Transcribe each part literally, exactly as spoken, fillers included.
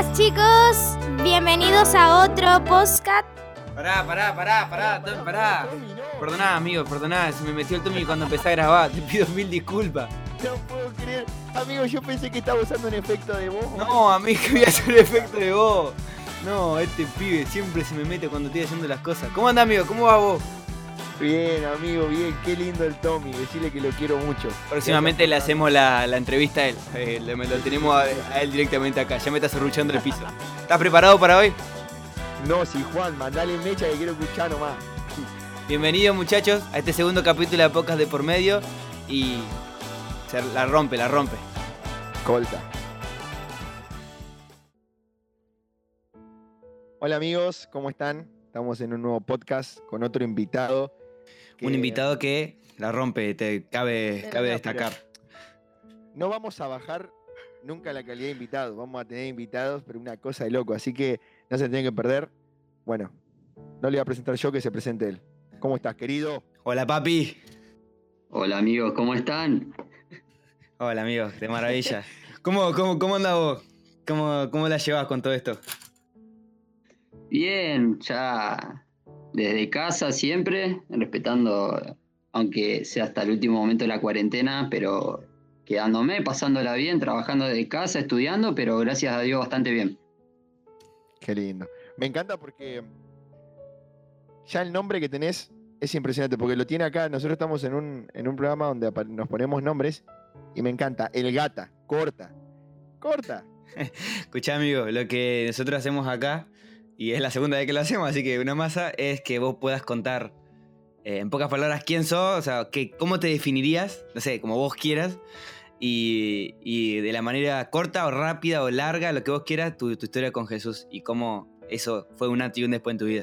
chicos, bienvenidos a otro podcast. Pará, pará, pará, pará, Tommy, pará. Perdoná, amigo, perdoná, se me metió el Tommy cuando empecé a grabar, te pido mil disculpas. No puedo creer. Amigo, yo pensé que estaba usando un efecto de voz. No, amigo, voy a hacer el efecto de voz. No, este pibe siempre se me mete cuando estoy haciendo las cosas. ¿Cómo andás, amigo? ¿Cómo vas vos? Bien, amigo, bien. Qué lindo el Tommy. Decirle que lo quiero mucho. Próximamente le hacemos la, la entrevista a él. Eh, le- lo tenemos a, a él directamente acá. Ya me está serruchando el piso. ¿Estás preparado para hoy? No, si Juan, mandale mecha que quiero escuchar nomás. Bienvenidos, muchachos, a este segundo capítulo de Podcast de Por Medio. Y se la rompe, la rompe. Colta. Hola amigos, ¿cómo están? Estamos en un nuevo podcast con otro invitado. que- Un invitado que la rompe, te cabe, No, cabe no, destacar. No vamos a bajar nunca la calidad de invitados. Vamos a tener invitados, pero una cosa de loco. Así que no se tienen que perder. Bueno, no le voy a presentar yo, que se presente él. ¿Cómo estás, querido? Hola, papi. Hola amigos, ¿cómo están? Hola, amigo, de maravilla. ¿Cómo, cómo, cómo andás vos? ¿Cómo, ¿Cómo la llevas con todo esto? Bien, ya desde casa siempre, respetando, aunque sea hasta el último momento de la cuarentena, pero quedándome, pasándola bien, trabajando desde casa, estudiando, pero gracias a Dios bastante bien. Qué lindo. Me encanta porque ya el nombre que tenés es impresionante, porque lo tiene acá. Nosotros estamos en un, en un programa donde apa- nos ponemos nombres y me encanta. El Gata, corta. Corta. Escuchá, amigo, lo que nosotros hacemos acá, y es la segunda vez que lo hacemos, así que una masa, es que vos puedas contar, eh, en pocas palabras, quién sos, o sea, que, cómo te definirías, no sé, como vos quieras, y, y de la manera corta o rápida o larga, lo que vos quieras, tu, tu historia con Jesús, y cómo eso fue un antes y un después en tu vida.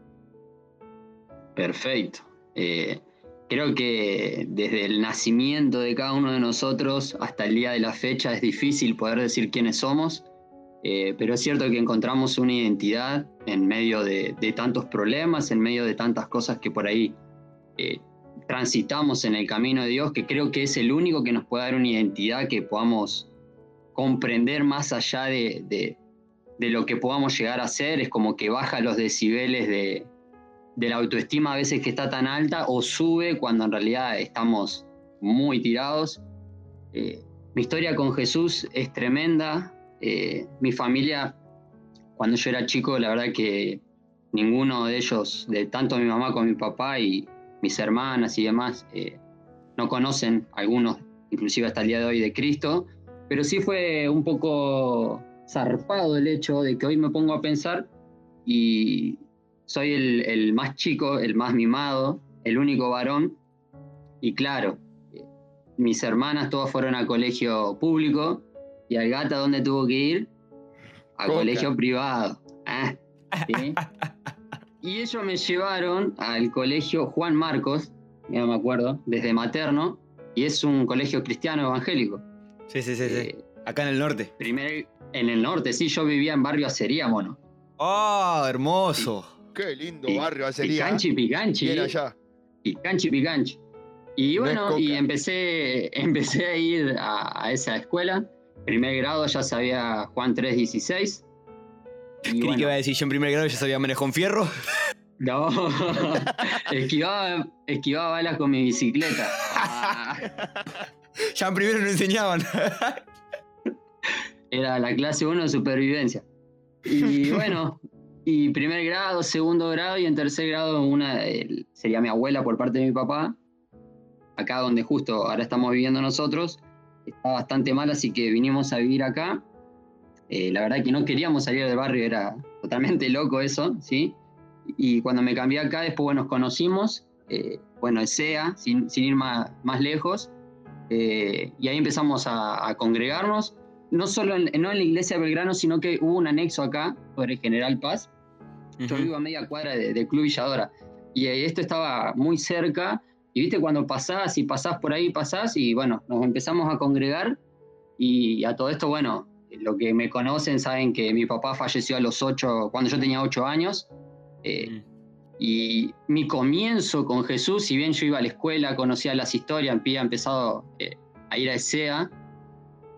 Perfecto. Eh, creo que desde el nacimiento de cada uno de nosotros hasta el día de la fecha es difícil poder decir quiénes somos, eh, pero es cierto que encontramos una identidad en medio de, de tantos problemas, en medio de tantas cosas que por ahí eh, transitamos en el camino de Dios, que creo que es el único que nos puede dar una identidad que podamos comprender más allá de, de, de lo que podamos llegar a ser. Es como que baja los decibeles de de la autoestima a veces que está tan alta, o sube cuando en realidad estamos muy tirados. Eh, mi historia con Jesús es tremenda. Eh, mi familia, cuando yo era chico, la verdad que ninguno de ellos, de tanto mi mamá como mi papá y mis hermanas y demás, eh, no conocen, algunos inclusive hasta el día de hoy, de Cristo, pero sí fue un poco zarpado el hecho de que hoy me pongo a pensar y soy el, el más chico, el más mimado, el único varón. Y claro, eh, mis hermanas todas fueron a colegio público y al Gata, ¿dónde tuvo que ir? A Coca. colegio privado. Ah, ¿sí? Y ellos me llevaron al colegio Juan Marcos, ya me acuerdo, desde materno, y es un colegio cristiano evangélico. Sí, sí, sí, sí. Eh, Acá en el norte. Primero en el norte, sí, yo vivía en barrio Aceríamono. ¡Oh, hermoso! Qué lindo Y- barrio sería. Picanchi, picanchi. Bien allá. Picanchi, picanchi. Y No es bueno, Coca. y empecé, empecé a ir a, a esa escuela. Primer grado ya sabía Juan tres dieciséis. Y Creí que bueno, iba a decir yo en primer grado ya sabía manejar un fierro. no, esquivaba, esquivaba balas con mi bicicleta. Ah, Ya en primero no enseñaban. era la clase uno de supervivencia. Y bueno, y primer grado, segundo grado y en tercer grado una el- sería mi abuela por parte de mi papá. Acá donde justo ahora estamos viviendo nosotros, está bastante mal, así que vinimos a vivir acá. Eh, la verdad que no queríamos salir del barrio, era totalmente loco eso, ¿sí? Y cuando me cambié acá, después bueno, nos conocimos, eh, bueno, el C E A, sin, sin ir más, más lejos, eh, y ahí empezamos a, a congregarnos, no solo en, no en la iglesia de Belgrano, sino que hubo un anexo acá, por el General Paz. Yo vivo a media cuadra de- del Club Villadora, y eh, esto estaba muy cerca, y viste cuando pasás y pasás por ahí, pasás, y bueno, nos empezamos a congregar, y a todo esto, bueno, lo que me conocen saben que mi papá falleció a los ocho, cuando yo tenía ocho años, eh, y mi comienzo con Jesús, si bien yo iba a la escuela, conocía las historias, había empezado eh, a ir a E S E A,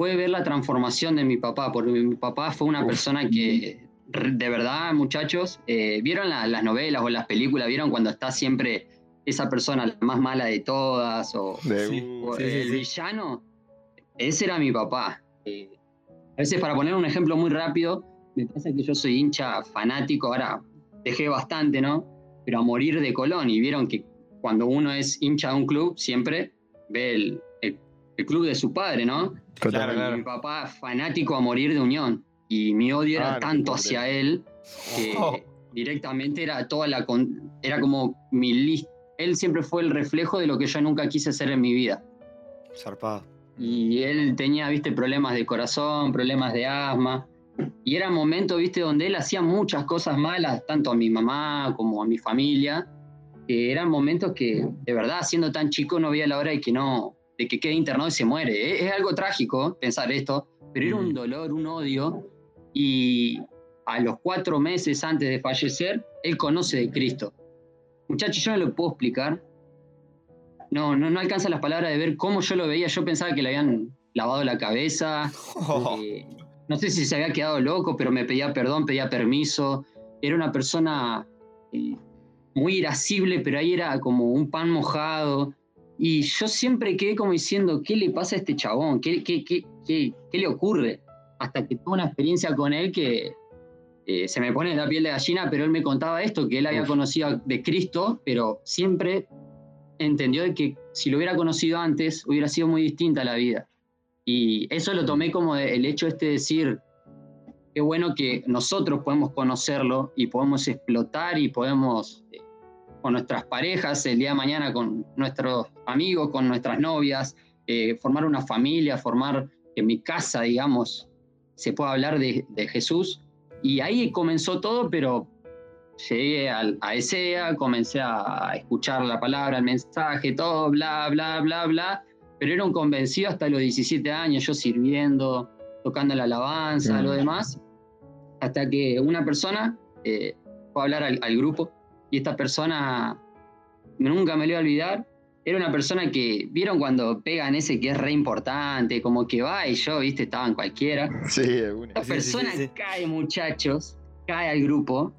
fue ver la transformación de mi papá, porque mi papá fue una persona que, de verdad, muchachos, eh, ¿vieron la, las novelas o las películas? ¿Vieron cuando está siempre esa persona la más mala de todas? O, De- Sí. o sí, sí, el sí. villano. Ese era mi papá. Eh, a veces, para poner un ejemplo muy rápido, me pasa que yo soy hincha fanático, ahora dejé bastante, ¿no? Pero a morir de Colón, y vieron que cuando uno es hincha de un club, siempre ve el, el, el club de su padre, ¿no? Claro, Y claro. mi papá fanático a morir de Unión, y mi odio era Ah, no te tanto puedo hacia creer. él que Oh. directamente era toda la con- era como mi lista. Él siempre fue el reflejo de lo que yo nunca quise ser en mi vida. Zarpado. Y él tenía, viste, problemas de corazón, problemas de asma. Y era momentos, viste, donde él hacía muchas cosas malas, tanto a mi mamá como a mi familia, que eran momentos que, de verdad, siendo tan chico, no veía la hora de que no, de que quede internado y se muere. Es, es algo trágico pensar esto, pero era un Mm. dolor, un odio. Y a los cuatro meses antes de fallecer, él conoce de Cristo. Muchachos, yo no lo puedo explicar. No, no, no alcanza las palabras de ver cómo yo lo veía. Yo pensaba que le habían lavado la cabeza. Oh. Eh, no sé si se había quedado loco, pero me pedía perdón, pedía permiso. Era una persona eh, muy irascible, pero ahí era como un pan mojado. Y yo siempre quedé como diciendo, ¿qué le pasa a este chabón? ¿Qué, qué, qué, qué, qué le ocurre? Hasta que tuve una experiencia con él que eh, se me pone la piel de gallina, pero él me contaba esto, que él había Uf. conocido de Cristo, pero siempre entendió de que si lo hubiera conocido antes, hubiera sido muy distinta la vida. Y eso lo tomé como de- el hecho este de decir, qué bueno que nosotros podemos conocerlo y podemos explotar y podemos, eh, con nuestras parejas, el día de mañana con nuestros amigos, con nuestras novias, eh, formar una familia, formar que en mi casa, digamos, se pueda hablar de, de Jesús. Y ahí comenzó todo, pero llegué al- a ESEA, comencé a escuchar la palabra, el mensaje, todo, bla, bla, bla, bla, pero era un convencido hasta los diecisiete años, yo sirviendo, tocando la alabanza, Mm. lo demás, hasta que una persona eh, fue a hablar al, al grupo, y esta persona, nunca me lo voy a olvidar, era una persona que, ¿vieron cuando pegan ese que es re importante? Como que va, y yo, viste, estaba en cualquiera. Sí, de una. Esta Sí, sí, sí, persona sí. cae, muchachos, cae al grupo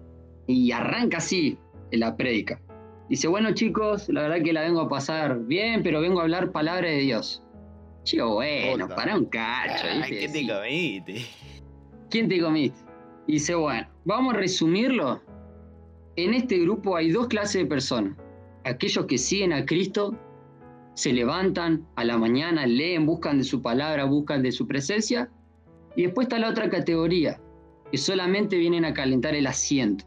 y arranca así en la prédica. Dice, bueno, chicos, la verdad que la vengo a pasar bien, pero vengo a hablar palabra de Dios. Chico, bueno, Jota. para un cacho, Ay, ¿viste? ¿qué te Sí. comiste? ¿Quién te comiste? Y dice, bueno, vamos a resumirlo. En este grupo hay dos clases de personas. Aquellos que siguen a Cristo, se levantan a la mañana, leen, buscan de su palabra, buscan de su presencia. Y después está la otra categoría, que solamente vienen a calentar el asiento.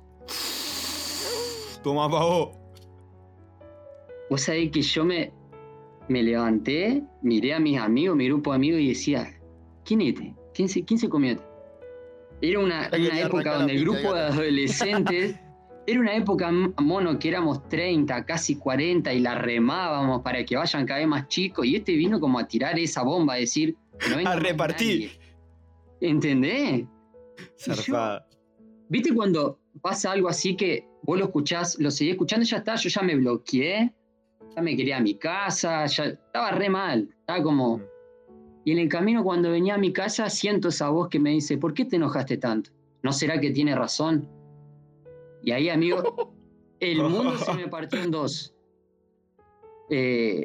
Toma pa' vos. Vos sabés que yo me, me levanté, miré a mis amigos, mi grupo de amigos y decía, ¿quién es este? ¿Quién se, quién se comió este? Era una, Hay que una época arrancar la donde el piña, grupo de gato. adolescentes, era una época, mono, que éramos treinta, casi cuarenta y la remábamos para que vayan cada vez más chicos, y este vino como a tirar esa bomba, a decir, que no venga A más repartir. nadie. ¿Entendés? Zarpada. ¿Viste cuando pasa algo así que vos lo escuchás, lo seguís escuchando y ya está, yo ya me bloqueé, ya me quería a mi casa, ya estaba re mal, estaba como... Mm. Y en el camino cuando venía a mi casa siento esa voz que me dice, ¿por qué te enojaste tanto? ¿No será que tiene razón? Y ahí, amigo, el mundo se me partió en dos. Eh,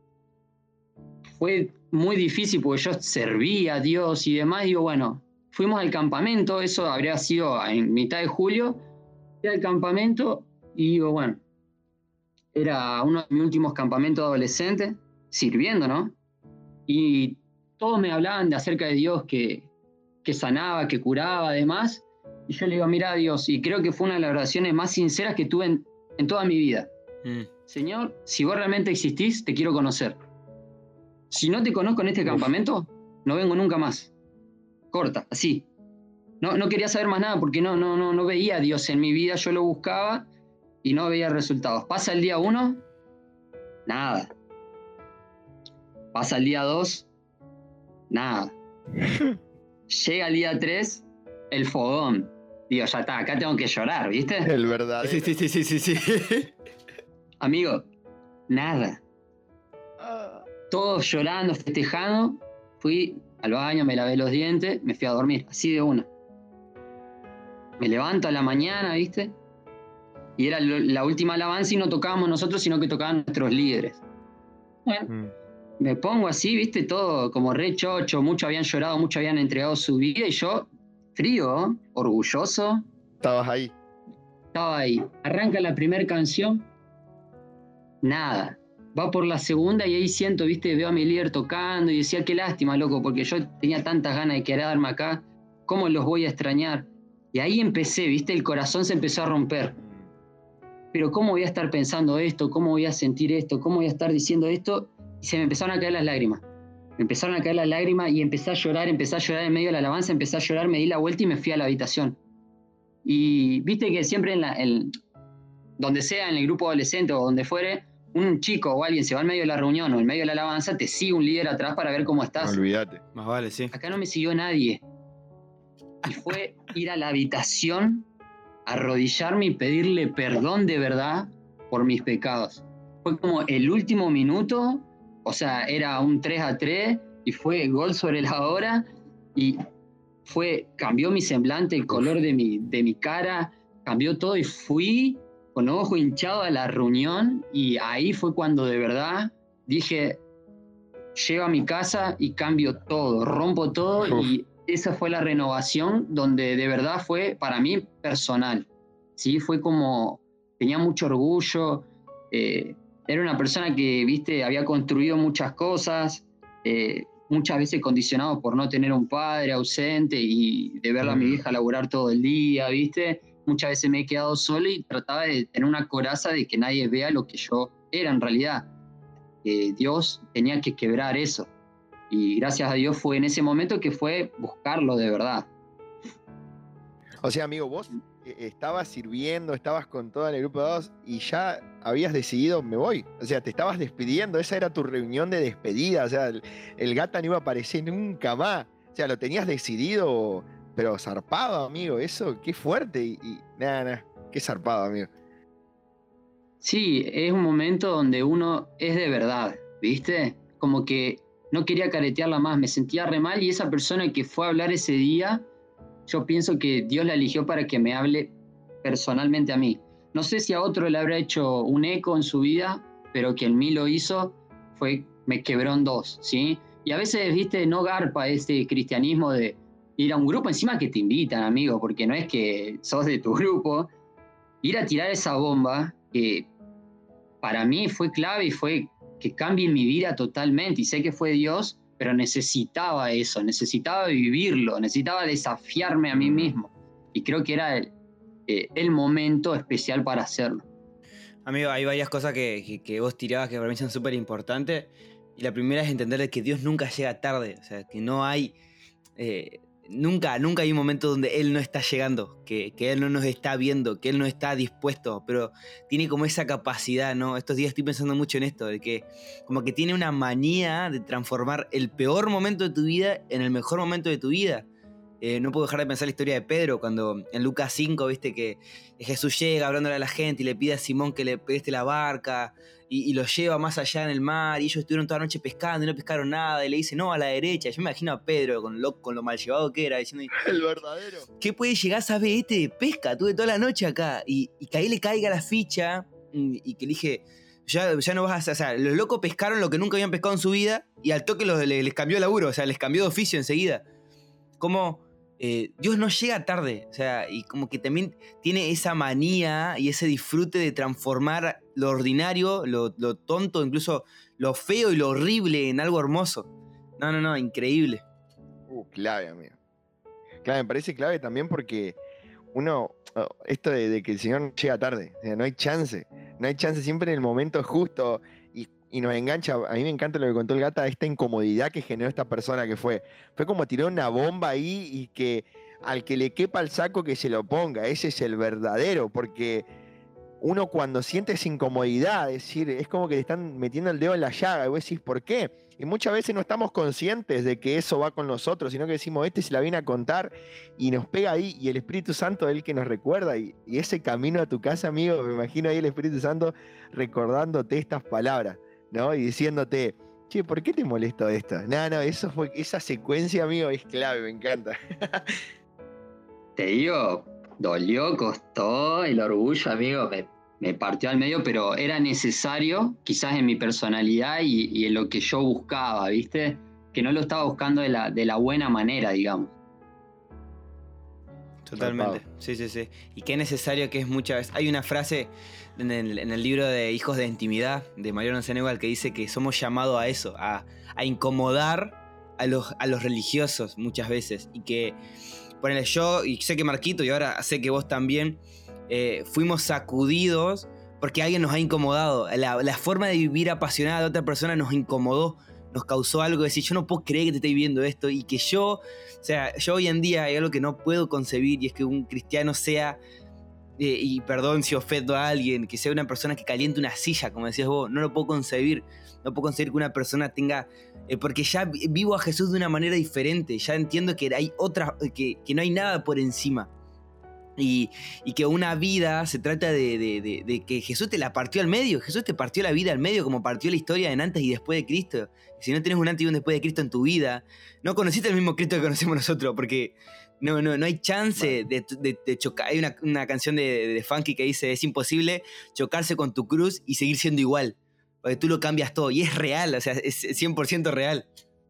fue muy difícil porque yo servía a Dios y demás. Digo, bueno, fuimos al campamento, eso habría sido en mitad de julio. Fui al campamento y digo, bueno, era uno de mis últimos campamentos adolescentes, sirviendo, ¿no? Y todos me hablaban de acerca de Dios, que, que sanaba, que curaba, además. Y yo le digo, mira Dios, y creo que fue una de las oraciones más sinceras que tuve en, en toda mi vida. Mm. Señor, si vos realmente existís, te quiero conocer. Si no te conozco en este Uf. campamento, no vengo nunca más. Corta, así. No, no quería saber más nada porque no, no, no, no veía a Dios en mi vida, yo lo buscaba y no veía resultados. Pasa el día uno, nada. Pasa el día dos, nada. Llega el día tres, el fogón. Digo, ya está, acá tengo que llorar, ¿viste? El verdadero. Sí, sí, sí, sí, sí, sí. Amigo, nada. Ah. Todos llorando, festejando. Fui al baño, me lavé los dientes, me fui a dormir, así de una. Me levanto a la mañana, ¿viste? Y era lo, la última alabanza y no tocábamos nosotros, sino que tocaban nuestros líderes. Bueno, mm. me pongo así, ¿viste? Todo como re chocho, muchos habían llorado, muchos habían entregado su vida y yo, frío, orgulloso. Estabas ahí. Estaba ahí. Arranca la primera canción, nada. Va por la segunda y ahí siento, ¿viste? Veo a mi líder tocando y decía, qué lástima, loco, porque yo tenía tantas ganas de quedarme acá, ¿cómo los voy a extrañar? Y ahí empecé, ¿viste? El corazón se empezó a romper. Pero ¿cómo voy a estar pensando esto? ¿Cómo voy a sentir esto? ¿Cómo voy a estar diciendo esto? Y se me empezaron a caer las lágrimas. Me empezaron a caer las lágrimas y empecé a llorar, empecé a llorar en medio de la alabanza, empecé a llorar, me di la vuelta y me fui a la habitación. Y viste que siempre en la, en, donde sea, en el grupo adolescente o donde fuere, un chico o alguien se va en medio de la reunión o en medio de la alabanza, te sigue un líder atrás para ver cómo estás. No, olvídate. Más vale, sí. Acá no me siguió nadie. Y fue ir a la habitación, arrodillarme y pedirle perdón de verdad por mis pecados. Fue como el último minuto, o sea, era un tres a tres y fue gol sobre la hora y fue, cambió mi semblante, el color de mi, de mi cara, cambió todo y fui con ojo hinchado a la reunión y ahí fue cuando de verdad dije, llego a mi casa y cambio todo, rompo todo. Uf. Y esa fue la renovación donde de verdad fue para mí personal, ¿sí? Fue como, tenía mucho orgullo, eh, era una persona que, viste, había construido muchas cosas, eh, muchas veces condicionado por no tener un padre ausente y de verla a mi vieja laburar todo el día, viste, muchas veces me he quedado solo y trataba de tener una coraza de que nadie vea lo que yo era en realidad. Eh, Dios tenía que quebrar eso. Y gracias a Dios fue en ese momento que fue buscarlo de verdad. O sea, amigo, vos estabas sirviendo, estabas con todo el grupo de dos y ya habías decidido, me voy. O sea, te estabas despidiendo, esa era tu reunión de despedida. O sea, el, el Gata no iba a aparecer nunca más. O sea, lo tenías decidido, pero zarpado, amigo. Eso, qué fuerte. Y, y nada, nada, qué zarpado, amigo. Sí, es un momento donde uno es de verdad, ¿viste? Como que no quería caretearla más, me sentía re mal y esa persona que fue a hablar ese día, yo pienso que Dios la eligió para que me hable personalmente a mí. No sé si a otro le habrá hecho un eco en su vida, pero que en mí lo hizo, fue, me quebró en dos, ¿sí? Y a veces, viste, no garpa este cristianismo de ir a un grupo encima que te invitan, amigo, porque no es que sos de tu grupo, ir a tirar esa bomba, que para mí fue clave y fue que cambie mi vida totalmente, y sé que fue Dios, pero necesitaba eso, necesitaba vivirlo, necesitaba desafiarme a mí mismo, y creo que era el, eh, el momento especial para hacerlo. Amigo, hay varias cosas que, que, que vos tirabas que para mí son súper importantes, y la primera es entender que Dios nunca llega tarde, o sea, que no hay... Eh, Nunca, nunca hay un momento donde Él no está llegando, que, que Él no nos está viendo, que Él no está dispuesto, pero tiene como esa capacidad, ¿no? Estos días estoy pensando mucho en esto, de que como que tiene una manía de transformar el peor momento de tu vida en el mejor momento de tu vida. Eh, no puedo dejar de pensar la historia de Pedro, cuando en Lucas cinco, viste que Jesús llega hablándole a la gente y le pide a Simón que le preste la barca y, y lo lleva más allá en el mar y ellos estuvieron toda la noche pescando y no pescaron nada y le dice no, a la derecha. Yo me imagino a Pedro con lo, con lo mal llevado que era diciendo el verdadero. ¿Qué puede llegar a saber este de pesca? Tuve toda la noche acá y, y que ahí le caiga la ficha y, y que le dije ya, ya no vas a... O sea, los locos pescaron lo que nunca habían pescado en su vida y al toque los, les, les cambió el laburo, o sea, les cambió de oficio enseguida. Como... Eh, Dios no llega tarde, o sea, y como que también tiene esa manía y ese disfrute de transformar lo ordinario, lo, lo tonto, incluso lo feo y lo horrible en algo hermoso. No, no, no, increíble. Uh, clave, amigo. Clave, me parece clave también porque uno, esto de, de que el Señor llega tarde, o sea, no hay chance, no hay chance siempre en el momento justo. Y nos engancha, a mí me encanta lo que contó el Gata, esta incomodidad que generó esta persona que fue. Fue como tirar una bomba ahí y que al que le quepa el saco que se lo ponga. Ese es el verdadero, porque uno cuando siente esa incomodidad, es decir, es como que le están metiendo el dedo en la llaga y vos decís, ¿por qué? Y muchas veces no estamos conscientes de que eso va con nosotros, sino que decimos, este se la viene a contar y nos pega ahí, y el Espíritu Santo es el que nos recuerda, y, y ese camino a tu casa, amigo, me imagino ahí el Espíritu Santo recordándote estas palabras, ¿no? Y diciéndote, che, ¿por qué te molestó esto? No, no, eso fue, esa secuencia, amigo, es clave, me encanta. Te digo, dolió, costó, el orgullo, amigo, me, me partió al medio, pero era necesario, quizás en mi personalidad y, y en lo que yo buscaba, ¿viste? Que no lo estaba buscando de la, de la buena manera, digamos. Totalmente, sí, sí, sí. Y qué necesario que es muchas veces. Hay una frase en el, en el libro de Hijos de Intimidad de Mariano Senegal que dice que somos llamados a eso, a, a incomodar a los, a los religiosos muchas veces. Y que, ponele, yo, y sé que Marquito, y ahora sé que vos también, eh, fuimos sacudidos porque alguien nos ha incomodado. La, la forma de vivir apasionada de otra persona nos incomodó, nos causó algo de decir, yo no puedo creer que te esté viviendo esto, y que yo, o sea, yo hoy en día hay algo que no puedo concebir, y es que un cristiano sea, eh, y perdón si ofendo a alguien, que sea una persona que caliente una silla, como decías vos, no lo puedo concebir, no puedo concebir que una persona tenga, eh, porque ya vivo a Jesús de una manera diferente, ya entiendo que hay otra, que, que no hay nada por encima. Y, y que una vida se trata de, de, de, de que Jesús te la partió al medio. Jesús te partió la vida al medio, como partió la historia en antes y después de Cristo. Si no tenés un antes y un después de Cristo en tu vida, no conociste el mismo Cristo que conocemos nosotros, porque no, no, no hay chance de, de, de chocar. Hay una, una canción de, de Funky que dice, es imposible chocarse con tu cruz y seguir siendo igual, porque tú lo cambias todo, y es real, o sea, es cien por ciento real.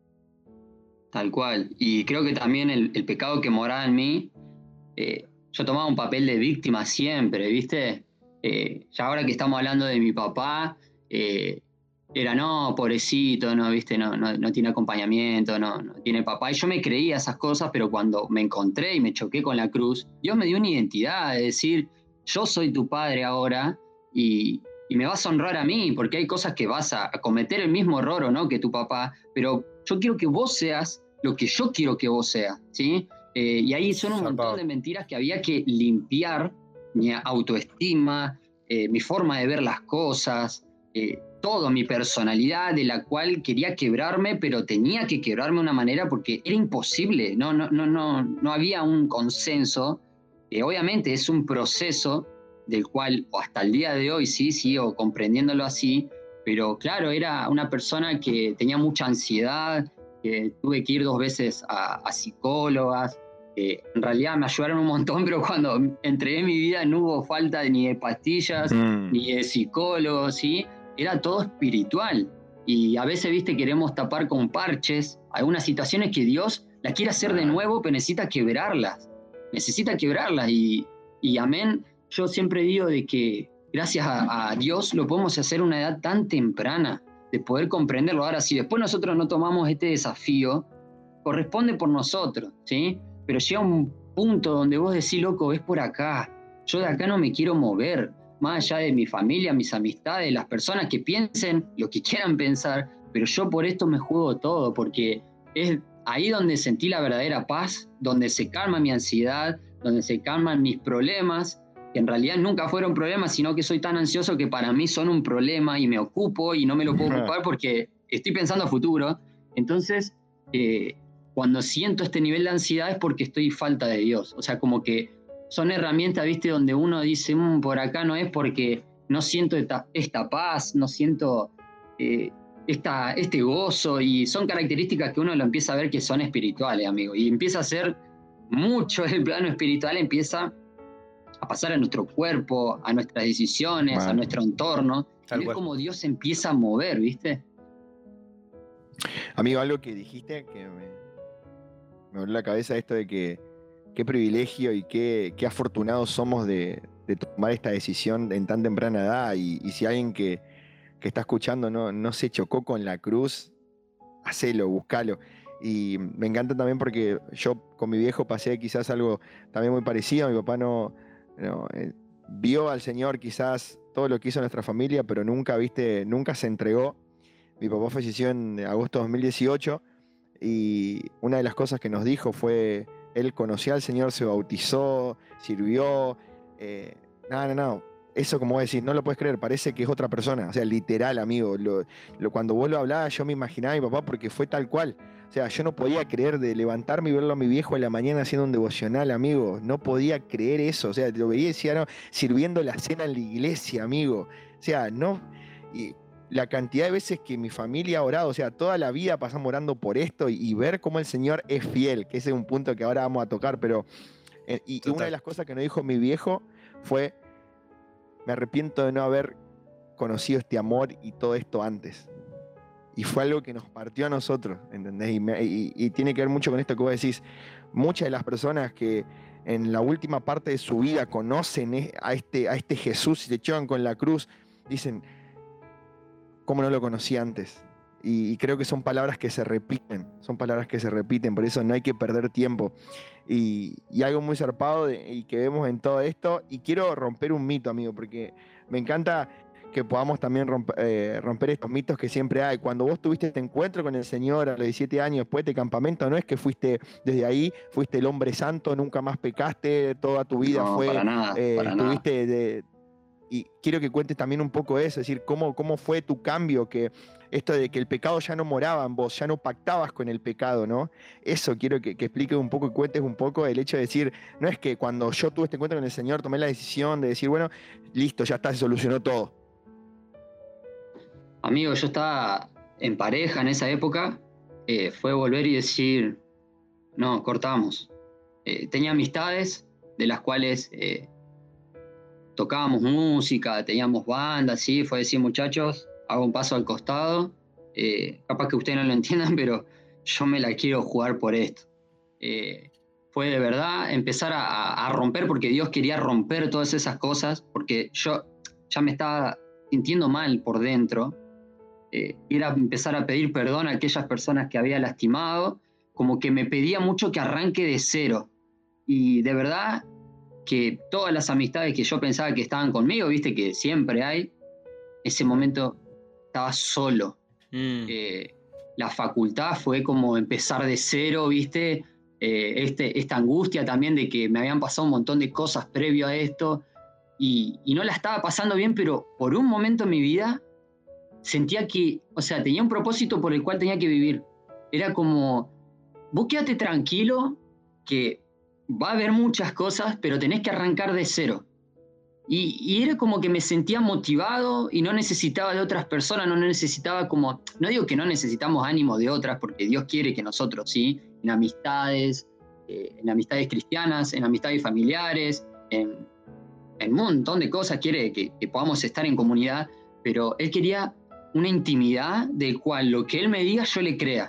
Tal cual. Y creo que también el, el pecado que moraba en mí, eh, yo tomaba un papel de víctima siempre, ¿viste? Eh, ya ahora que estamos hablando de mi papá, eh, era, no, pobrecito, no, ¿viste? No, no, no tiene acompañamiento, no, no tiene papá. Y yo me creía esas cosas, pero cuando me encontré y me choqué con la cruz, Dios me dio una identidad, de decir, yo soy tu padre ahora y, y me vas a honrar a mí, porque hay cosas que vas a, a cometer el mismo error o no que tu papá, pero yo quiero que vos seas lo que yo quiero que vos seas, ¿sí? Eh, y ahí son un montón de mentiras que había que limpiar, mi autoestima, eh, mi forma de ver las cosas, eh, todo, mi personalidad, de la cual quería quebrarme, pero tenía que quebrarme de una manera porque era imposible, no, no, no, no, no había un consenso. Eh, obviamente es un proceso del cual o hasta el día de hoy sí sigo comprendiéndolo así, pero claro, era una persona que tenía mucha ansiedad, que tuve que ir dos veces a, a psicólogas. Eh, en realidad me ayudaron un montón, pero cuando entregué mi vida no hubo falta ni de pastillas, mm. ni de psicólogos, ¿sí? Era todo espiritual. Y a veces, viste, queremos tapar con parches algunas situaciones que Dios las quiere hacer de nuevo, pero necesita quebrarlas. Necesita quebrarlas. Y, y amén, yo siempre digo de que gracias a, a Dios lo podemos hacer a una edad tan temprana, de poder comprenderlo. Ahora, si después nosotros no tomamos este desafío, corresponde por nosotros, ¿sí? Pero llega un punto donde vos decís, loco, es por acá, yo de acá no me quiero mover, más allá de mi familia, mis amistades, las personas que piensen lo que quieran pensar, pero yo por esto me juego todo, porque es ahí donde sentí la verdadera paz, donde se calma mi ansiedad, donde se calman mis problemas, que en realidad nunca fueron problemas, sino que soy tan ansioso que para mí son un problema y me ocupo y no me lo puedo ocupar porque estoy pensando a futuro. Entonces, eh, cuando siento este nivel de ansiedad es porque estoy falta de Dios. O sea, como que son herramientas, ¿viste? Donde uno dice, mmm, por acá no es porque no siento esta, esta paz, no siento eh, esta, este gozo, y son características que uno lo empieza a ver que son espirituales, amigo. Y empieza a ser mucho el plano espiritual, empieza a pasar a nuestro cuerpo, a nuestras decisiones, bueno, a nuestro entorno. Y es como Dios se empieza a mover, ¿viste? Amigo, algo que dijiste que me, me voló la cabeza, esto de que qué privilegio y qué, qué afortunados somos de, de tomar esta decisión en tan temprana edad. Y, y si alguien que, que está escuchando no, no se chocó con la cruz, hacelo, buscalo. Y me encanta también porque yo con mi viejo pasé quizás algo también muy parecido. Mi papá no, no eh, vio al Señor quizás todo lo que hizo nuestra familia, pero nunca, viste, nunca se entregó. Mi papá falleció en agosto de dos mil dieciocho y una de las cosas que nos dijo fue, él conocía al Señor, se bautizó, sirvió. Eh, no, no, no. Eso, como vos decís, no lo puedes creer, parece que es otra persona. O sea, literal, amigo. Lo, lo, cuando vos lo hablabas, yo me imaginaba a mi papá porque fue tal cual. O sea, yo no podía creer de levantarme y verlo a mi viejo en la mañana haciendo un devocional, amigo. No podía creer eso. O sea, lo veía y decía, no, sirviendo la cena en la iglesia, amigo. O sea, no... Y la cantidad de veces que mi familia ha orado, o sea, toda la vida pasamos orando por esto y, y ver cómo el Señor es fiel, que ese es un punto que ahora vamos a tocar, pero eh, y, y una de las cosas que nos dijo mi viejo fue, me arrepiento de no haber conocido este amor y todo esto antes. Y fue algo que nos partió a nosotros, ¿entendés? Y, me, y, y tiene que ver mucho con esto que vos decís. Muchas de las personas que en la última parte de su vida conocen a este, a este Jesús y se llevan con la cruz, dicen, ¿cómo no lo conocí antes? Y, y creo que son palabras que se repiten, son palabras que se repiten, por eso no hay que perder tiempo. Y, y algo muy zarpado de, y que vemos en todo esto, y quiero romper un mito, amigo, porque me encanta que podamos también romper, eh, romper estos mitos que siempre hay. Cuando vos tuviste este encuentro con el Señor a los diecisiete años después de campamento, no es que fuiste desde ahí, fuiste el hombre santo, nunca más pecaste, toda tu vida No, fue... para nada, eh, para estuviste nada. de... Y quiero que cuentes también un poco eso, es decir, cómo, cómo fue tu cambio, que esto de que el pecado ya no moraba en vos, ya no pactabas con el pecado, ¿no? Eso quiero que, que expliques un poco y cuentes un poco el hecho de decir, no es que cuando yo tuve este encuentro con el Señor tomé la decisión de decir, bueno, listo, ya está, se solucionó todo. Amigo, yo estaba en pareja en esa época, eh, fue volver y decir, no, cortamos. Eh, tenía amistades de las cuales eh, tocábamos música, teníamos bandas, sí, fue decir, muchachos, hago un paso al costado, eh, capaz que ustedes no lo entiendan, pero yo me la quiero jugar por esto. Eh, fue de verdad empezar a, a romper, porque Dios quería romper todas esas cosas, porque yo ya me estaba sintiendo mal por dentro. Eh, era empezar a pedir perdón a aquellas personas que había lastimado, como que me pedía mucho que arranque de cero. Y de verdad que todas las amistades que yo pensaba que estaban conmigo, viste que siempre hay, ese momento estaba solo. Mm. Eh, la facultad fue como empezar de cero, viste, eh, este, esta angustia también de que me habían pasado un montón de cosas previo a esto y, y no la estaba pasando bien, pero por un momento en mi vida sentía que, o sea, tenía un propósito por el cual tenía que vivir. Era como, vos quédate tranquilo, que va a haber muchas cosas, pero tenés que arrancar de cero. Y, y era como que me sentía motivado y no necesitaba de otras personas, no necesitaba como, no digo que no necesitamos ánimo de otras, porque Dios quiere que nosotros, ¿sí? En amistades, eh, en amistades cristianas, en amistades familiares, en, en un montón de cosas quiere que, que podamos estar en comunidad, pero Él quería una intimidad del cual lo que Él me diga yo le crea.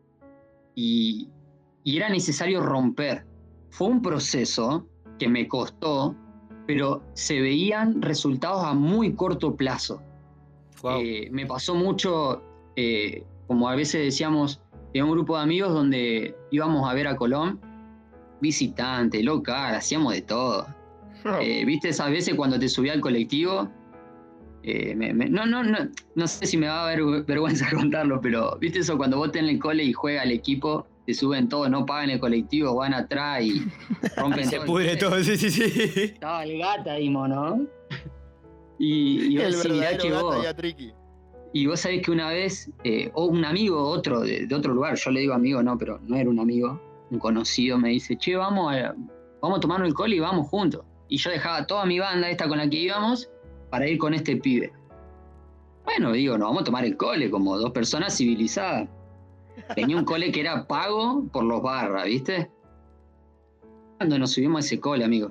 Y, y era necesario romper. Fue un proceso que me costó, pero se veían resultados a muy corto plazo. Wow. Eh, me pasó mucho, eh, como a veces decíamos, de un grupo de amigos donde íbamos a ver a Colón, visitante, local, hacíamos de todo. Oh. Eh, ¿Viste esas veces cuando te subía al colectivo? Eh, me, me, no, no, no, no sé si me va a dar vergüenza contarlo, pero ¿viste eso cuando vos tenés el cole y juega el equipo? Se suben todos, no pagan el colectivo, van atrás y rompen y todo. Se pudre todo, sí, sí, sí. Estaba el gata ahí, mono. Y, y el vos decís, verdadero que gata vos, ya triqui. Y vos sabés que una vez, eh, o un amigo, otro de, de otro lugar, yo le digo amigo, no, pero no era un amigo, un conocido, me dice, che, vamos a, vamos a tomarnos el cole y vamos juntos. Y yo dejaba toda mi banda, esta con la que íbamos, para ir con este pibe. Bueno, digo, nos vamos a tomar el cole como dos personas civilizadas. Tenía un cole que era pago por los barras, ¿viste? Cuando nos subimos a ese cole, amigo.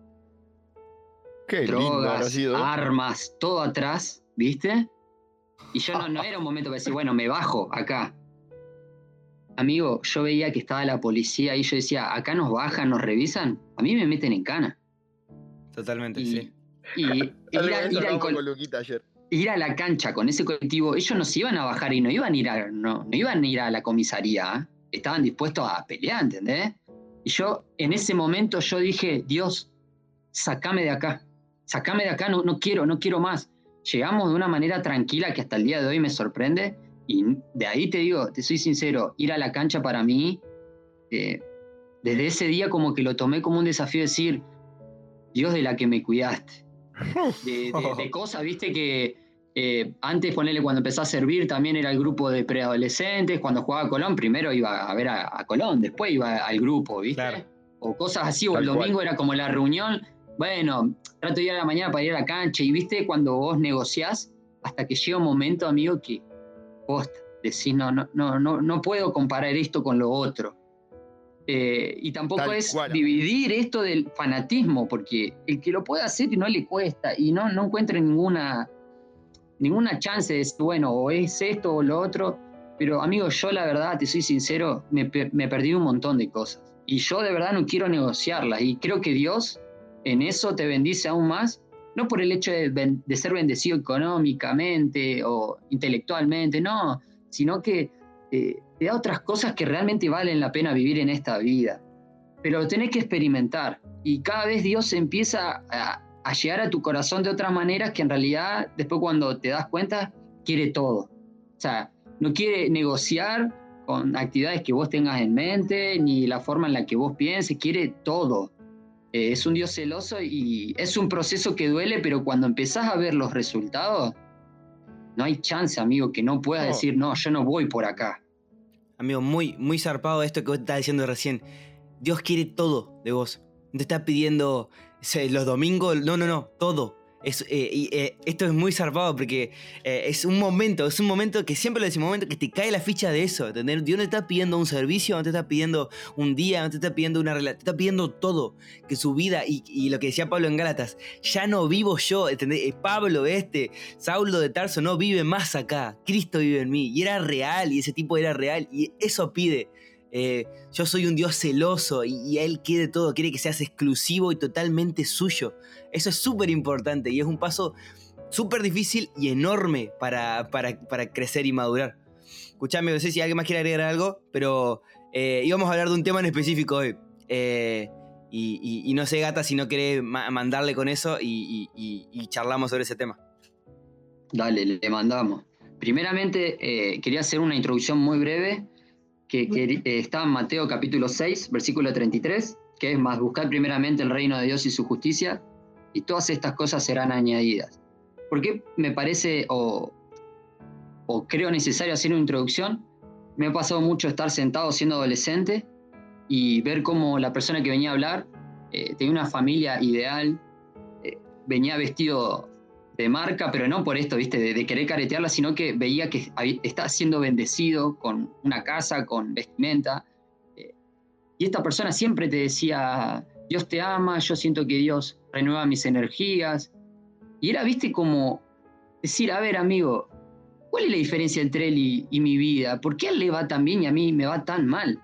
Qué drogas, lindo, armas, todo atrás, ¿viste? Y yo no, no era un momento para decir, bueno, me bajo acá. Amigo, yo veía que estaba la policía y yo decía, acá nos bajan, nos revisan, a mí me meten en cana. Totalmente, y, sí. Y, y ir, a, ir, al col- ir a la cancha con ese colectivo, ellos no se iban a bajar y no iban a ir a, no, no iban a, ir a la comisaría, ¿eh? Estaban dispuestos a pelear, ¿entendés? Y yo, en ese momento, yo dije, Dios, sacame de acá, sacame de acá, no, no quiero, no quiero más. Llegamos de una manera tranquila que hasta el día de hoy me sorprende, y de ahí te digo, te soy sincero, ir a la cancha para mí, eh, desde ese día como que lo tomé como un desafío, decir, Dios de la que me cuidaste. De, de, de cosas, viste que eh, antes, ponele, cuando empecé a servir, también era el grupo de preadolescentes. Cuando jugaba a Colón, primero iba a ver a, a Colón, después iba al grupo, viste. Claro. O cosas así, o el domingo cual. Era como la reunión. Bueno, trato de ir a la mañana para ir a la cancha. Y viste, cuando vos negociás, hasta que llega un momento, amigo, que posta, decís, no, no, no, no, no puedo comparar esto con lo otro. Eh, y tampoco Tal es cual. dividir esto del fanatismo, porque el que lo puede hacer y no le cuesta, y no, no encuentra ninguna, ninguna chance de decir, bueno, o es esto o lo otro. Pero, amigo, yo la verdad, te soy sincero, me, me perdí un montón de cosas. Y yo de verdad no quiero negociarlas. Y creo que Dios en eso te bendice aún más, no por el hecho de, de ser bendecido económicamente o intelectualmente, no, sino que eh, te da otras cosas que realmente valen la pena vivir en esta vida. Pero lo tenés que experimentar. Y cada vez Dios empieza a, a llegar a tu corazón de otras maneras que en realidad, después cuando te das cuenta, quiere todo. O sea, no quiere negociar con actividades que vos tengas en mente, ni la forma en la que vos pienses, quiere todo. Eh, es un Dios celoso y es un proceso que duele, pero cuando empezás a ver los resultados, no hay chance, amigo, que no puedas No. decir, no, yo no voy por acá. Amigo, muy, muy zarpado esto que vos estás diciendo recién. Dios quiere todo de vos. No te está pidiendo sé, los domingos, no, no, no, todo. Es, eh, y, eh, esto es muy zarpado porque eh, es un momento, es un momento que siempre lo decimos, un momento que te cae la ficha de eso, ¿entendés? Dios no te está pidiendo un servicio, no te está pidiendo un día, no te está pidiendo una relación, te está pidiendo todo, que su vida, y, y lo que decía Pablo en Gálatas, ya no vivo yo, ¿entendés? Eh, Pablo este, Saulo de Tarso no vive más acá, Cristo vive en mí, y era real, y ese tipo era real, y eso pide. Eh, yo soy un Dios celoso y, y Él quiere todo, quiere que seas exclusivo y totalmente suyo. Eso es súper importante y es un paso súper difícil y enorme para, para, para crecer y madurar. Escuchame, no sé si alguien más quiere agregar algo, pero eh, íbamos a hablar de un tema en específico hoy. Eh, y, y, y no sé, Gata, si no querés ma- mandarle con eso y, y, y charlamos sobre ese tema. Dale, le mandamos. Primeramente, eh, quería hacer una introducción muy breve, que, que eh, está en Mateo capítulo seis, versículo treinta y tres, que es más, buscad primeramente el reino de Dios y su justicia, y todas estas cosas serán añadidas. ¿Por qué me parece o, o creo necesario hacer una introducción? Me ha pasado mucho estar sentado siendo adolescente y ver cómo la persona que venía a hablar eh, tenía una familia ideal, eh, venía vestido de marca, pero no por esto, ¿viste? De, de querer caretearla, sino que veía que había, está siendo bendecido con una casa, con vestimenta. Eh, y esta persona siempre te decía, Dios te ama, yo siento que Dios renueva mis energías. Y era, ¿viste? Como decir, a ver, amigo, ¿cuál es la diferencia entre él y, y mi vida? ¿Por qué a él le va tan bien y a mí me va tan mal?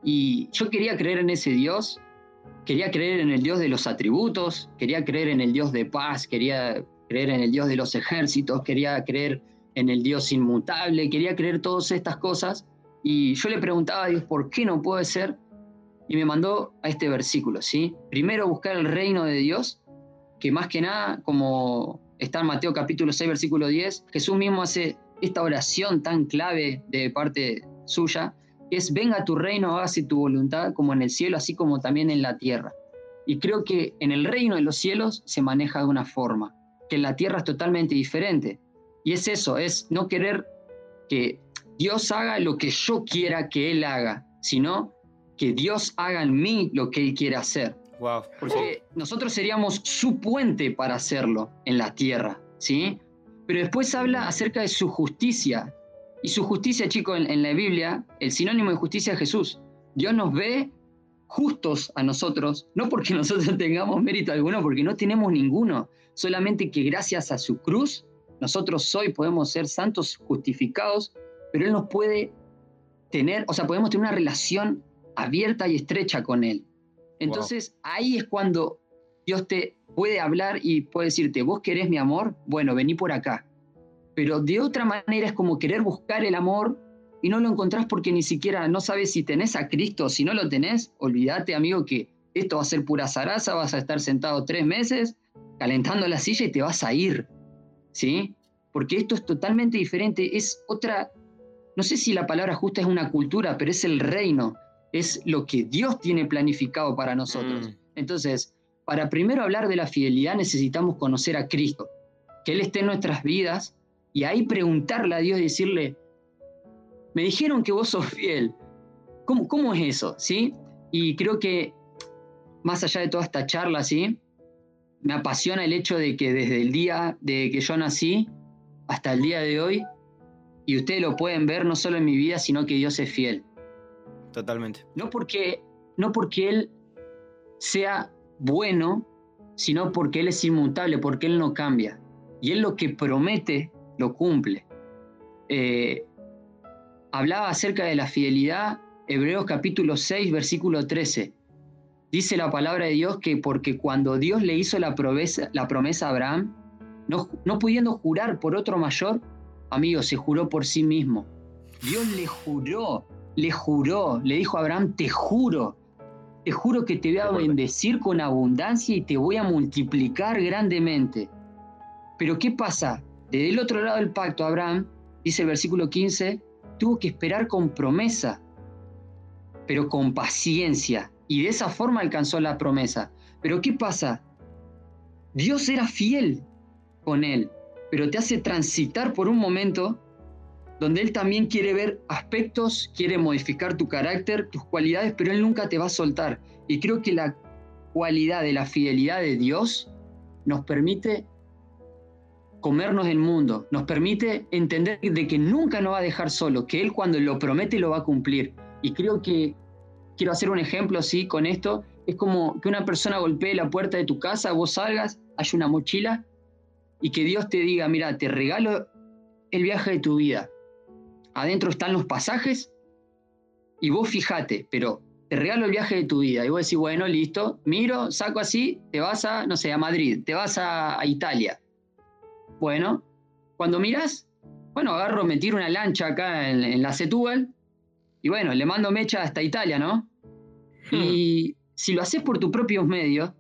Y yo quería creer en ese Dios, quería creer en el Dios de los atributos, quería creer en el Dios de paz, quería creer en el Dios de los ejércitos, quería creer en el Dios inmutable, quería creer todas estas cosas. Y yo le preguntaba a Dios, ¿por qué no puede ser? Y me mandó a este versículo, ¿sí? Primero buscar el reino de Dios, que más que nada, como está en Mateo capítulo seis, versículo diez, Jesús mismo hace esta oración tan clave de parte suya, que es, venga tu reino, hágase tu voluntad, como en el cielo, así como también en la tierra. Y creo que en el reino de los cielos se maneja de una forma, que en la tierra es totalmente diferente. Y es eso, es no querer que Dios haga lo que yo quiera que Él haga, sino que Dios haga en mí lo que Él quiere hacer. Wow. Porque nosotros seríamos su puente para hacerlo en la tierra, ¿sí? Pero después habla acerca de su justicia. Y su justicia, chicos, en, en la Biblia, el sinónimo de justicia es Jesús. Dios nos ve justos a nosotros, no porque nosotros tengamos mérito alguno, porque no tenemos ninguno, solamente que gracias a su cruz, nosotros hoy podemos ser santos, justificados, pero Él nos puede tener, o sea, podemos tener una relación abierta y estrecha con Él. Entonces, wow. Ahí es cuando Dios te puede hablar y puede decirte, ¿vos querés mi amor? Bueno, vení por acá. Pero de otra manera es como querer buscar el amor y no lo encontrás porque ni siquiera no sabes si tenés a Cristo. Si no lo tenés, olvídate, amigo, que esto va a ser pura zaraza, vas a estar sentado tres meses calentando la silla y te vas a ir, ¿sí? Porque esto es totalmente diferente, es otra, no sé si la palabra justa es una cultura, pero es el reino, es lo que Dios tiene planificado para nosotros. Mm. Entonces, para primero hablar de la fidelidad necesitamos conocer a Cristo, que Él esté en nuestras vidas y ahí preguntarle a Dios y decirle, me dijeron que vos sos fiel, ¿cómo, cómo es eso? ¿Sí? Y creo que más allá de toda esta charla, ¿sí? Me apasiona el hecho de que desde el día de que yo nací hasta el día de hoy, y ustedes lo pueden ver no solo en mi vida, sino que Dios es fiel. Totalmente. No porque, no porque Él sea bueno, sino porque Él es inmutable, porque Él no cambia. Y Él lo que promete, lo cumple. Eh, hablaba acerca de la fidelidad, Hebreos capítulo seis, versículo trece. Dice la palabra de Dios que porque cuando Dios le hizo la promesa, la promesa a Abraham, no, no pudiendo jurar por otro mayor, amigo, se juró por sí mismo. Dios le juró, le juró, le dijo a Abraham, te juro, te juro que te voy a bendecir con abundancia y te voy a multiplicar grandemente. Pero ¿qué pasa? Desde el otro lado del pacto, Abraham, dice el versículo quince, tuvo que esperar con promesa, pero con paciencia, y de esa forma alcanzó la promesa. Pero ¿qué pasa? Dios era fiel con él, pero te hace transitar por un momento donde Él también quiere ver aspectos, quiere modificar tu carácter, tus cualidades, pero Él nunca te va a soltar. Y creo que la cualidad de la fidelidad de Dios nos permite comernos del mundo, nos permite entender de que nunca nos va a dejar solo, que Él cuando lo promete lo va a cumplir. Y creo que, quiero hacer un ejemplo así con esto, es como que una persona golpee la puerta de tu casa, vos salgas, hay una mochila, y que Dios te diga, mira, te regalo el viaje de tu vida. Adentro están los pasajes, y vos fijate, pero te regalo el viaje de tu vida. Y vos decís, bueno, listo, miro, saco así, te vas a, no sé, a Madrid, te vas a, a Italia. Bueno, cuando mirás, bueno, agarro, me tiro una lancha acá en, en la Setúbal, y bueno, le mando mecha hasta Italia, ¿no? Hmm. Y si lo haces por tus propios medios,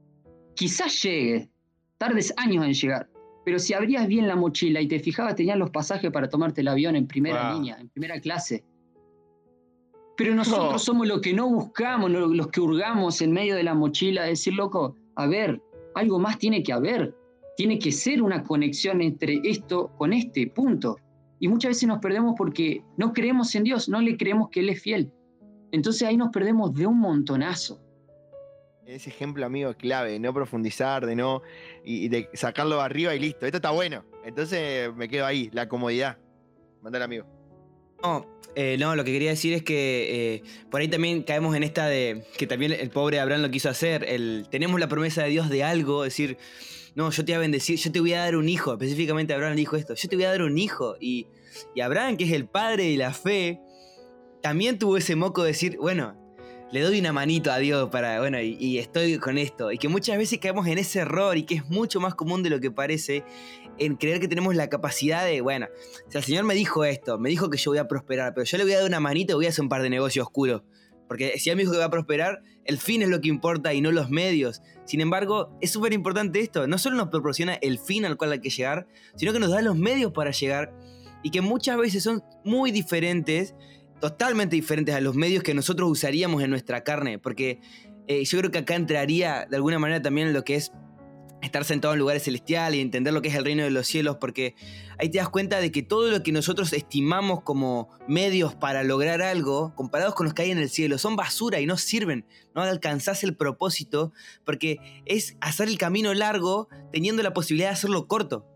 quizás llegue, tardes años en llegar, pero si abrías bien la mochila y te fijabas, tenías los pasajes para tomarte el avión en primera wow. línea, en primera clase. Pero nosotros no. somos los que no buscamos, los que hurgamos en medio de la mochila, decir, loco, a ver, algo más tiene que haber. Tiene que ser una conexión entre esto con este, punto. Y muchas veces nos perdemos porque no creemos en Dios, no le creemos que Él es fiel. Entonces ahí nos perdemos de un montonazo. Ese ejemplo, amigo, es clave, de no profundizar, de no y de sacarlo arriba y listo. Esto está bueno. Entonces me quedo ahí, la comodidad. Mándale, amigo. No, eh, no, lo que quería decir es que eh, por ahí también caemos en esta de que también el pobre Abraham lo quiso hacer. El, tenemos la promesa de Dios de algo, decir, no, yo te voy a bendecir, yo te voy a dar un hijo. Específicamente Abraham dijo esto, yo te voy a dar un hijo. Y, y Abraham, que es el padre de la fe, también tuvo ese moco de decir, bueno, le doy una manito a Dios para, bueno, y, y estoy con esto. Y que muchas veces caemos en ese error y que es mucho más común de lo que parece, en creer que tenemos la capacidad de, bueno, si el Señor me dijo esto, me dijo que yo voy a prosperar, pero yo le voy a dar una manito y voy a hacer un par de negocios oscuros. Porque si Él me dijo que va a prosperar, el fin es lo que importa y no los medios. Sin embargo, es súper importante esto. No solo nos proporciona el fin al cual hay que llegar, sino que nos da los medios para llegar y que muchas veces son muy diferentes, totalmente diferentes a los medios que nosotros usaríamos en nuestra carne. Porque eh, yo creo que acá entraría de alguna manera también lo que es estar sentado en lugares celestiales y entender lo que es el reino de los cielos, porque ahí te das cuenta de que todo lo que nosotros estimamos como medios para lograr algo, comparados con los que hay en el cielo, son basura y no sirven, no alcanzás el propósito, porque es hacer el camino largo teniendo la posibilidad de hacerlo corto.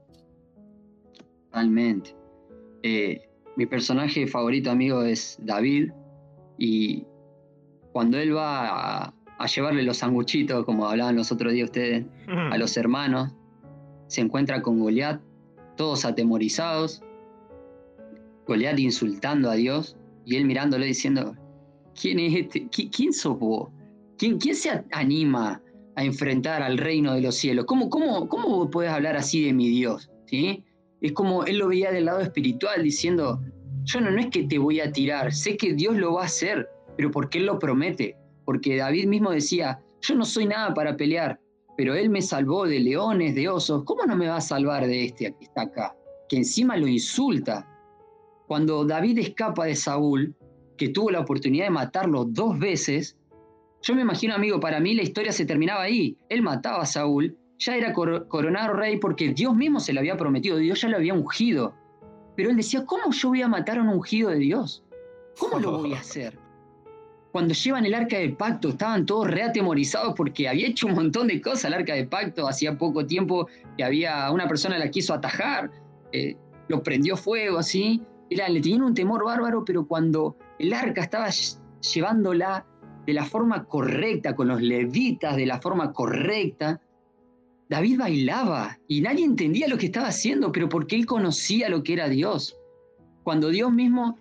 Totalmente. Eh, mi personaje favorito, amigo, es David, y cuando él va a a llevarle los sanguchitos, como hablaban los otros días ustedes, a los hermanos, se encuentra con Goliat, todos atemorizados, Goliat insultando a Dios, y él mirándolo diciendo, ¿quién es este? ¿Quién sos vos? ¿Quién, quién se anima a enfrentar al reino de los cielos? ¿Cómo, cómo, cómo puedes hablar así de mi Dios? ¿Sí? Es como él lo veía del lado espiritual, diciendo, yo no, no es que te voy a tirar, sé que Dios lo va a hacer, pero porque Él lo promete. Porque David mismo decía, yo no soy nada para pelear, pero Él me salvó de leones, de osos. ¿Cómo no me va a salvar de este que está acá? Que encima lo insulta. Cuando David escapa de Saúl, que tuvo la oportunidad de matarlo dos veces, yo me imagino, amigo, para mí la historia se terminaba ahí. Él mataba a Saúl, ya era cor- coronado rey porque Dios mismo se lo había prometido, Dios ya lo había ungido. Pero él decía, ¿cómo yo voy a matar a un ungido de Dios? ¿Cómo lo voy a hacer? Cuando llevan el arca del pacto, estaban todos reatemorizados porque había hecho un montón de cosas el arca del pacto. Hacía poco tiempo que había una persona la quiso atajar. Eh, lo prendió fuego, así. Era, le tenían un temor bárbaro, pero cuando el arca estaba llevándola de la forma correcta, con los levitas de la forma correcta, David bailaba y nadie entendía lo que estaba haciendo, pero porque él conocía lo que era Dios. Cuando Dios mismo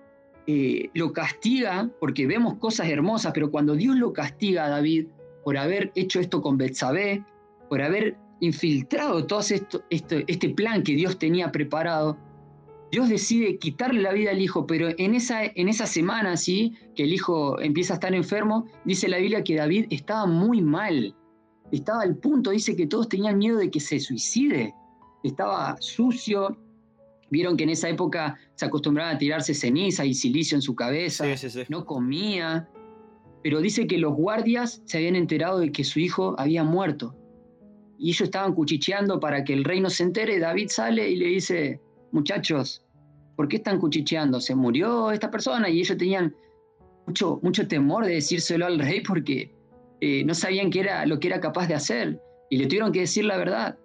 eh, lo castiga, porque vemos cosas hermosas, pero cuando Dios lo castiga a David por haber hecho esto con Betsabé, por haber infiltrado todo esto, esto, este plan que Dios tenía preparado, Dios decide quitarle la vida al hijo, pero en esa, en esa semana, ¿sí?, que el hijo empieza a estar enfermo, dice la Biblia que David estaba muy mal. Estaba al punto, dice que todos tenían miedo de que se suicide. Estaba sucio. Vieron que en esa época se acostumbraban a tirarse ceniza y silicio en su cabeza. Sí, sí, sí. No comía. Pero dice que los guardias se habían enterado de que su hijo había muerto. Y ellos estaban cuchicheando para que el rey no se entere. David sale y le dice, muchachos, ¿por qué están cuchicheando? ¿Se murió esta persona? Y ellos tenían mucho, mucho temor de decírselo al rey porque eh, no sabían qué era, lo que era capaz de hacer. Y le tuvieron que decir la verdad.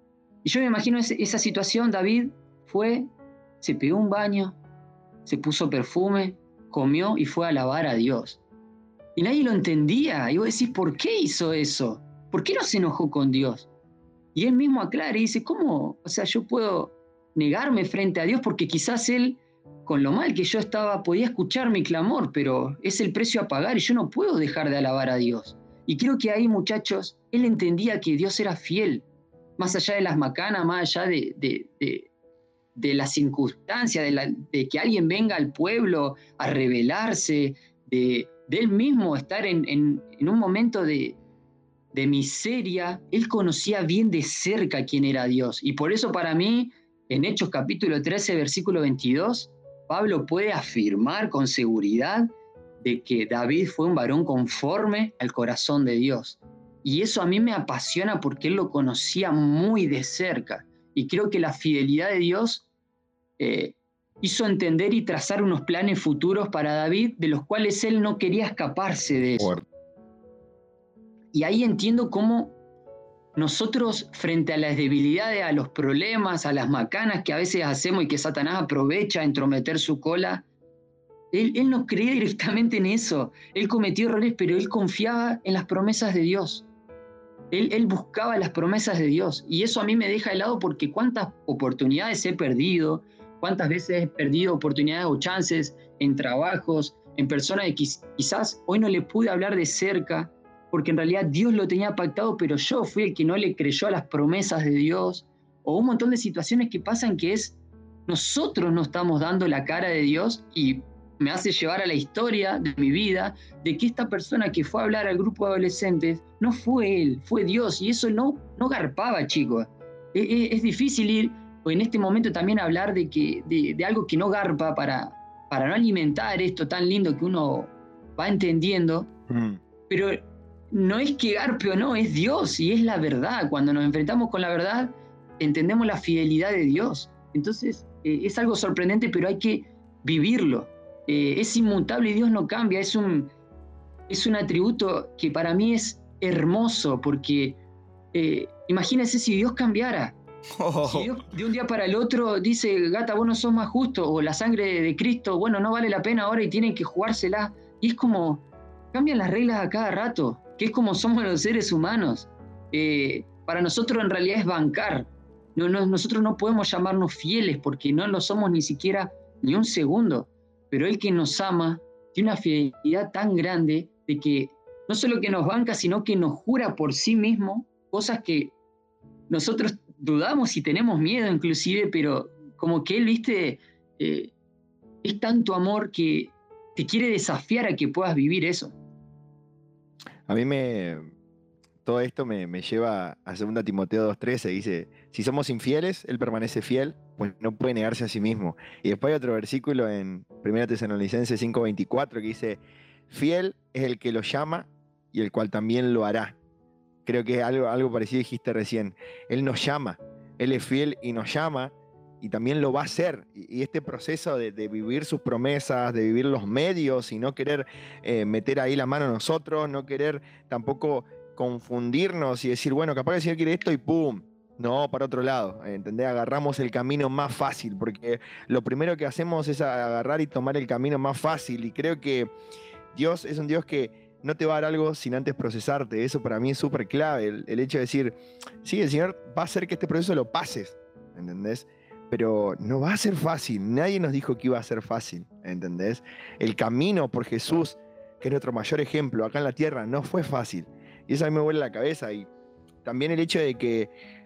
Y yo me imagino ese, esa situación. David fue, se pegó un baño, se puso perfume, comió y fue a alabar a Dios. Y nadie lo entendía. Y vos decís, ¿por qué hizo eso? ¿Por qué no se enojó con Dios? Y él mismo aclara y dice, ¿cómo? O sea, yo puedo negarme frente a Dios porque quizás Él, con lo mal que yo estaba, podía escuchar mi clamor, pero es el precio a pagar y yo no puedo dejar de alabar a Dios. Y creo que ahí, muchachos, Él entendía que Dios era fiel, más allá de las macanas, más allá de, de, de, de la circunstancia, de, la, de que alguien venga al pueblo a rebelarse, de, de Él mismo estar en, en, en un momento de... de miseria. Él conocía bien de cerca quién era Dios. Y por eso para mí, en Hechos capítulo trece, versículo veintidós, Pablo puede afirmar con seguridad de que David fue un varón conforme al corazón de Dios. Y eso a mí me apasiona porque él lo conocía muy de cerca. Y creo que la fidelidad de Dios eh, hizo entender y trazar unos planes futuros para David, de los cuales él no quería escaparse de eso. Y ahí entiendo cómo nosotros, frente a las debilidades, a los problemas, a las macanas que a veces hacemos y que Satanás aprovecha a entrometer su cola, él, él no creía directamente en eso. Él cometió errores, pero él confiaba en las promesas de Dios. Él, él buscaba las promesas de Dios. Y eso a mí me deja de lado porque cuántas oportunidades he perdido, cuántas veces he perdido oportunidades o chances en trabajos, en personas que quizás hoy no le pude hablar de cerca, porque en realidad Dios lo tenía pactado, pero yo fui el que no le creyó a las promesas de Dios, o un montón de situaciones que pasan que es, nosotros no estamos dando la cara de Dios, y me hace llevar a la historia de mi vida, de que esta persona que fue a hablar al grupo de adolescentes, no fue él, fue Dios, y eso no, no garpaba, chicos. Es, es, es difícil ir, o en este momento también hablar de, que, de, de algo que no garpa para, para no alimentar esto tan lindo que uno va entendiendo, mm. pero no es que garpe o no, es Dios y es la verdad. Cuando nos enfrentamos con la verdad, entendemos la fidelidad de Dios. Entonces, eh, es algo sorprendente, pero hay que vivirlo. Eh, es inmutable y Dios no cambia. Es un, es un atributo que para mí es hermoso, porque eh, imagínense si Dios cambiara. Oh. Si Dios de un día para el otro dice, gata, vos no sos más justo, o la sangre de Cristo, bueno, no vale la pena ahora y tienen que jugársela. Y es como, cambian las reglas a cada rato, que es como somos los seres humanos. Eh, para nosotros en realidad es bancar. No, no, nosotros no podemos llamarnos fieles porque no lo somos ni siquiera ni un segundo. Pero Él que nos ama tiene una fidelidad tan grande de que no solo que nos banca, sino que nos jura por sí mismo cosas que nosotros dudamos y tenemos miedo inclusive, pero como que Él, viste, eh, es tanto amor que te quiere desafiar a que puedas vivir eso. A mí me, todo esto me, me lleva a segunda Timoteo dos trece, dice, si somos infieles, Él permanece fiel, pues no puede negarse a sí mismo. Y después hay otro versículo en primera Tesalonicenses cinco veinticuatro que dice, fiel es el que lo llama y el cual también lo hará. Creo que es algo, algo parecido dijiste recién. Él nos llama, Él es fiel y nos llama y también lo va a hacer. Y, y este proceso de, de vivir sus promesas, de vivir los medios y no querer eh, meter ahí la mano a nosotros, no querer tampoco confundirnos y decir, bueno, capaz que el Señor quiere esto y ¡pum! No, para otro lado, ¿entendés? Agarramos el camino más fácil, porque lo primero que hacemos es agarrar y tomar el camino más fácil, y creo que Dios es un Dios que no te va a dar algo sin antes procesarte. Eso para mí es súper clave, el, el hecho de decir, sí, el Señor va a hacer que este proceso lo pases, ¿entendés? Pero no va a ser fácil, nadie nos dijo que iba a ser fácil, ¿entendés? El camino por Jesús, que es nuestro mayor ejemplo acá en la tierra, no fue fácil, y eso a mí me vuela la cabeza, y también el hecho de que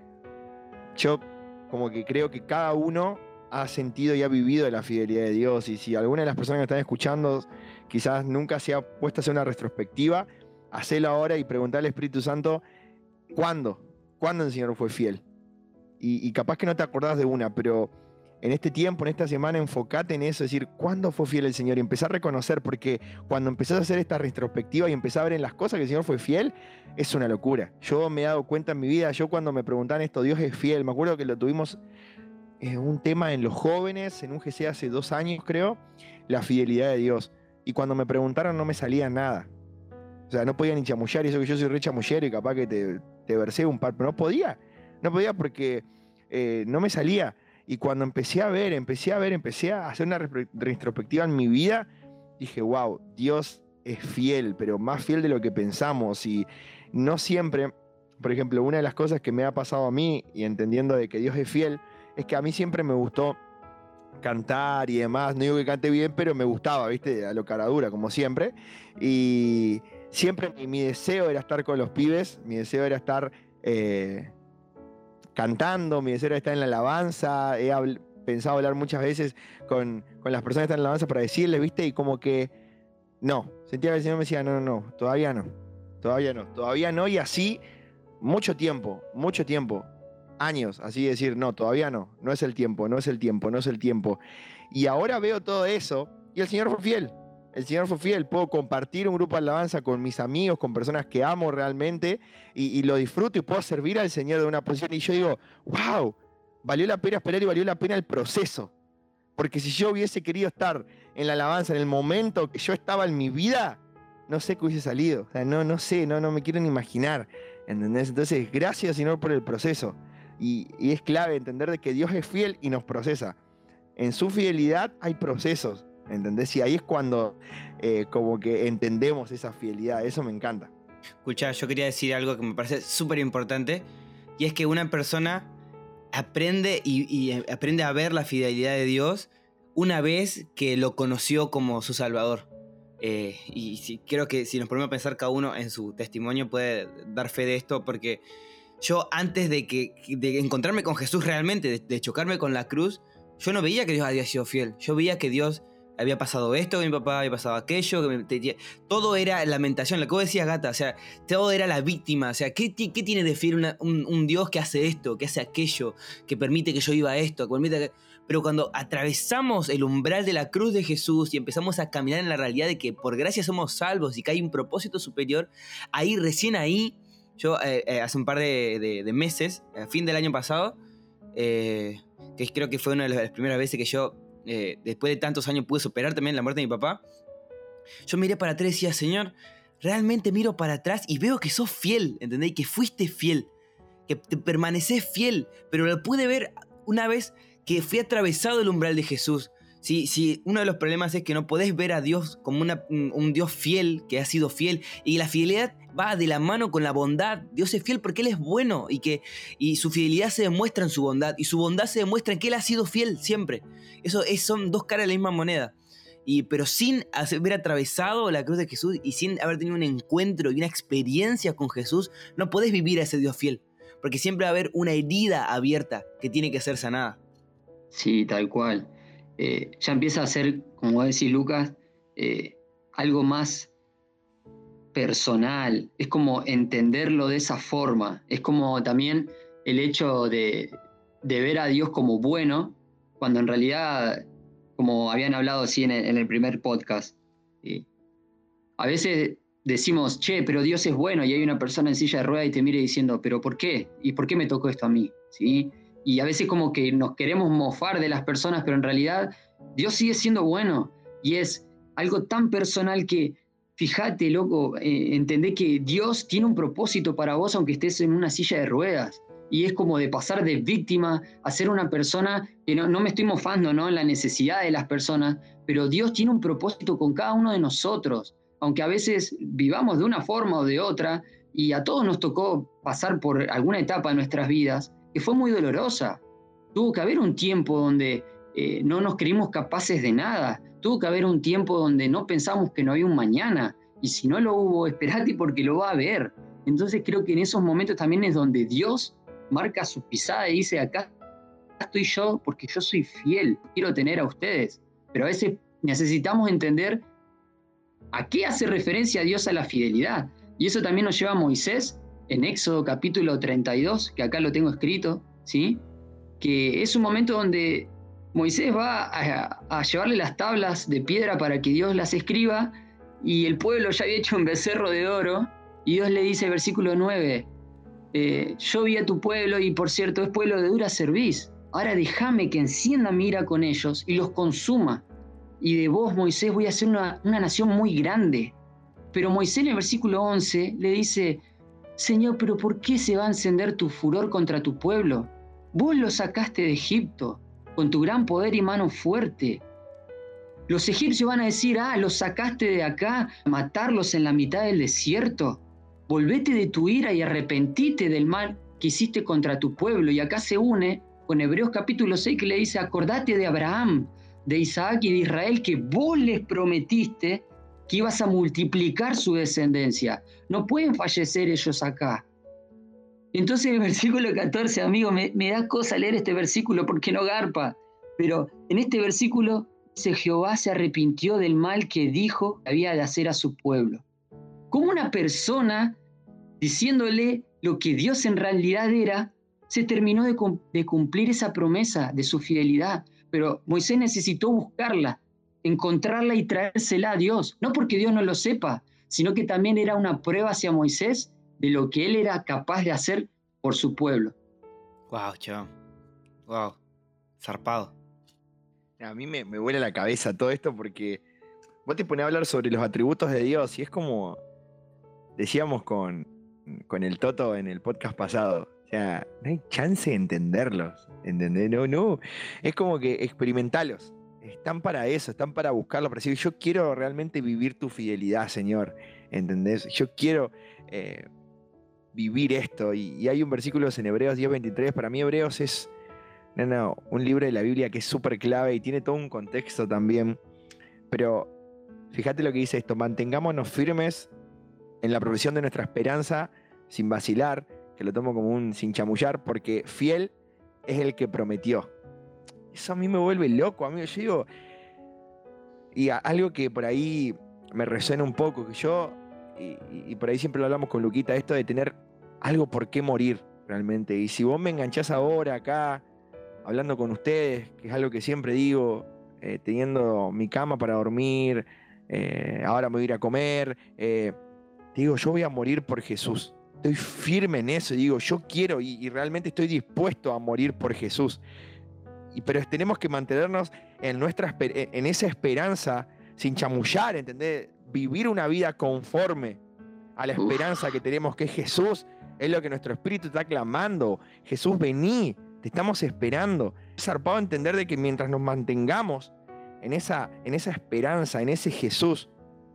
yo como que creo que cada uno ha sentido y ha vivido la fidelidad de Dios, y si alguna de las personas que están escuchando quizás nunca se ha puesto a hacer una retrospectiva, hacelo ahora y preguntarle al Espíritu Santo, ¿cuándo? ¿Cuándo el Señor fue fiel? Y, y capaz que no te acordás de una, pero en este tiempo, en esta semana, enfocate en eso, es decir, ¿cuándo fue fiel el Señor? Y empezar a reconocer, porque cuando empezás a hacer esta retrospectiva y empezás a ver en las cosas que el Señor fue fiel, es una locura. Yo me he dado cuenta en mi vida, yo cuando me preguntaban esto, Dios es fiel, me acuerdo que lo tuvimos eh, un tema en los jóvenes, en un G C hace dos años creo, la fidelidad de Dios. Y cuando me preguntaron no me salía nada. O sea, no podía ni chamullar, y eso que yo soy re chamullero y capaz que te, te versé un par, pero no podía. No podía porque eh, no me salía. Y cuando empecé a ver, empecé a ver, empecé a hacer una retrospectiva en mi vida, dije, wow, Dios es fiel, pero más fiel de lo que pensamos. Y no siempre, por ejemplo, una de las cosas que me ha pasado a mí, y entendiendo de que Dios es fiel, es que a mí siempre me gustó cantar y demás. No digo que cante bien, pero me gustaba, ¿viste? A lo caradura, como siempre. Y siempre mi, mi deseo era estar con los pibes, mi deseo era estar... Eh, cantando, mi deseo era estar en la alabanza, he habl- pensado hablar muchas veces con, con las personas que están en la alabanza para decirles, ¿viste? Y como que no, sentía que el Señor me decía, no, no, no, todavía no, todavía no, todavía no, y así mucho tiempo, mucho tiempo, años, así decir, no, todavía no, no es el tiempo, no es el tiempo, no es el tiempo. Y ahora veo todo eso y el Señor fue fiel. El Señor fue fiel, puedo compartir un grupo de alabanza con mis amigos, con personas que amo realmente, y, y lo disfruto y puedo servir al Señor de una posición. Y yo digo, wow, valió la pena esperar y valió la pena el proceso. Porque si yo hubiese querido estar en la alabanza en el momento que yo estaba en mi vida, no sé qué hubiese salido. O sea, no, no sé, no, no me quiero ni imaginar. ¿Entendés? Entonces, gracias, Señor, por el proceso. Y, y es clave entender de que Dios es fiel y nos procesa. En su fidelidad hay procesos. ¿Entendés? Y ahí es cuando eh, como que entendemos esa fidelidad. Eso me encanta. Escuchá, yo quería decir algo que me parece súper importante, y es que una persona aprende y, y aprende a ver la fidelidad de Dios una vez que lo conoció como su Salvador. Eh, y si, creo que si nos ponemos a pensar, cada uno en su testimonio puede dar fe de esto, porque yo antes de, que, de encontrarme con Jesús realmente, de, de chocarme con la cruz, yo no veía que Dios había sido fiel. Yo veía que Dios había pasado esto, que mi papá había pasado aquello, que me, te, todo era lamentación, lo que vos decías, Gata, o sea, todo era la víctima, o sea, ¿qué, qué tiene de fiel una, un, un Dios que hace esto, que hace aquello, que permite que yo viva esto, que permite que... Pero cuando atravesamos el umbral de la cruz de Jesús y empezamos a caminar en la realidad de que por gracia somos salvos y que hay un propósito superior, ahí, recién ahí, yo eh, eh, hace un par de, de, de meses, a fin del año pasado, eh, que creo que fue una de las primeras veces que yo, Eh, después de tantos años, pude superar también la muerte de mi papá. Yo miré para atrás y decía, Señor, realmente miro para atrás y veo que sos fiel, ¿entendés? Que fuiste fiel, que te permaneces fiel, pero lo pude ver una vez que fui atravesado el umbral de Jesús. Sí, sí, uno de los problemas es que no podés ver a Dios como una, un, un Dios fiel, que ha sido fiel, y la fidelidad va de la mano con la bondad. Dios es fiel porque Él es bueno, y, que, y su fidelidad se demuestra en su bondad, y su bondad se demuestra en que Él ha sido fiel siempre. Eso es, son dos caras de la misma moneda. Y, pero sin haber atravesado la cruz de Jesús y sin haber tenido un encuentro y una experiencia con Jesús, no podés vivir a ese Dios fiel, porque siempre va a haber una herida abierta que tiene que ser sanada. Sí, tal cual. Eh, ya empieza a ser, como decís, Lucas, eh, algo más personal. Es como entenderlo de esa forma. Es como también el hecho de, de ver a Dios como bueno, cuando en realidad, como habían hablado así en el, en el primer podcast, eh, a veces decimos, che, pero Dios es bueno, y hay una persona en silla de ruedas y te mira diciendo, pero ¿por qué? ¿Y por qué me tocó esto a mí? ¿Sí? Y a veces como que nos queremos mofar de las personas, pero en realidad Dios sigue siendo bueno, y es algo tan personal que, fíjate, loco, eh, entendé que Dios tiene un propósito para vos aunque estés en una silla de ruedas, y es como de pasar de víctima a ser una persona que no, no me estoy mofando, ¿no?, en la necesidad de las personas, pero Dios tiene un propósito con cada uno de nosotros, aunque a veces vivamos de una forma o de otra, y a todos nos tocó pasar por alguna etapa de nuestras vidas que fue muy dolorosa. Tuvo que haber un tiempo donde eh, no nos creímos capaces de nada, tuvo que haber un tiempo donde no pensamos que no había un mañana, y si no lo hubo, esperate porque lo va a haber. Entonces creo que en esos momentos también es donde Dios marca su pisada y dice, acá estoy yo porque yo soy fiel, quiero tener a ustedes. Pero a veces necesitamos entender a qué hace referencia Dios a la fidelidad. Y eso también nos lleva a Moisés en Éxodo capítulo treinta y dos, que acá lo tengo escrito, ¿sí?, que es un momento donde Moisés va a, a llevarle las tablas de piedra para que Dios las escriba, y el pueblo ya había hecho un becerro de oro, y Dios le dice, versículo nueve, eh, yo vi a tu pueblo, y por cierto es pueblo de dura cerviz, ahora déjame que encienda mi ira con ellos y los consuma, y de vos, Moisés, voy a hacer una, una nación muy grande. Pero Moisés en el versículo once le dice, Señor, pero ¿por qué se va a encender tu furor contra tu pueblo? Vos lo sacaste de Egipto, con tu gran poder y mano fuerte. Los egipcios van a decir, ah, los sacaste de acá, a matarlos en la mitad del desierto. Volvete de tu ira y arrepentite del mal que hiciste contra tu pueblo. Y acá se une con Hebreos capítulo seis, que le dice, acordate de Abraham, de Isaac y de Israel, que vos les prometiste que ibas a multiplicar su descendencia. No pueden fallecer ellos acá. Entonces en el versículo catorce, amigo, me, me da cosa leer este versículo porque no garpa, pero en este versículo dice, Jehová se arrepintió del mal que dijo que había de hacer a su pueblo. ¿Cómo una persona, diciéndole lo que Dios en realidad era, se terminó de, de cumplir esa promesa de su fidelidad? Pero Moisés necesitó buscarla, encontrarla y traérsela a Dios, no porque Dios no lo sepa, sino que también era una prueba hacia Moisés de lo que él era capaz de hacer por su pueblo. Wow, chaval. Wow. Zarpado. A mí me, me vuela la cabeza todo esto porque vos te pones a hablar sobre los atributos de Dios y es como decíamos con, con el Toto en el podcast pasado. O sea, no hay chance de entenderlos, ¿entendés? No, no. Es como que experimentalos. Están para eso, están para buscarlo, para decir, yo quiero realmente vivir tu fidelidad, Señor, ¿entendés? Yo quiero eh, vivir esto. Y, y hay un versículo en Hebreos diez veintitrés, para mí Hebreos es no, no, un libro de la Biblia que es súper clave y tiene todo un contexto también. Pero fíjate lo que dice esto, mantengámonos firmes en la profesión de nuestra esperanza, sin vacilar, que lo tomo como un sin chamullar, porque fiel es el que prometió. Eso a mí me vuelve loco, amigo. Yo digo, y a, algo que por ahí me resuena un poco, que yo, y, y por ahí siempre lo hablamos con Luquita, esto de tener algo por qué morir realmente. Y si vos me enganchás ahora acá, hablando con ustedes, que es algo que siempre digo, eh, teniendo mi cama para dormir, eh, ahora me voy a ir a comer, eh, te digo, yo voy a morir por Jesús. Estoy firme en eso, digo, yo quiero y, y realmente estoy dispuesto a morir por Jesús. Y, pero tenemos que mantenernos en, nuestra, en esa esperanza sin chamullar, ¿entendés? Vivir una vida conforme a la esperanza que tenemos, que es Jesús. Es lo que nuestro espíritu está clamando. Jesús, vení, te estamos esperando. Es zarpado entender de que mientras nos mantengamos en esa, en esa esperanza, en ese Jesús,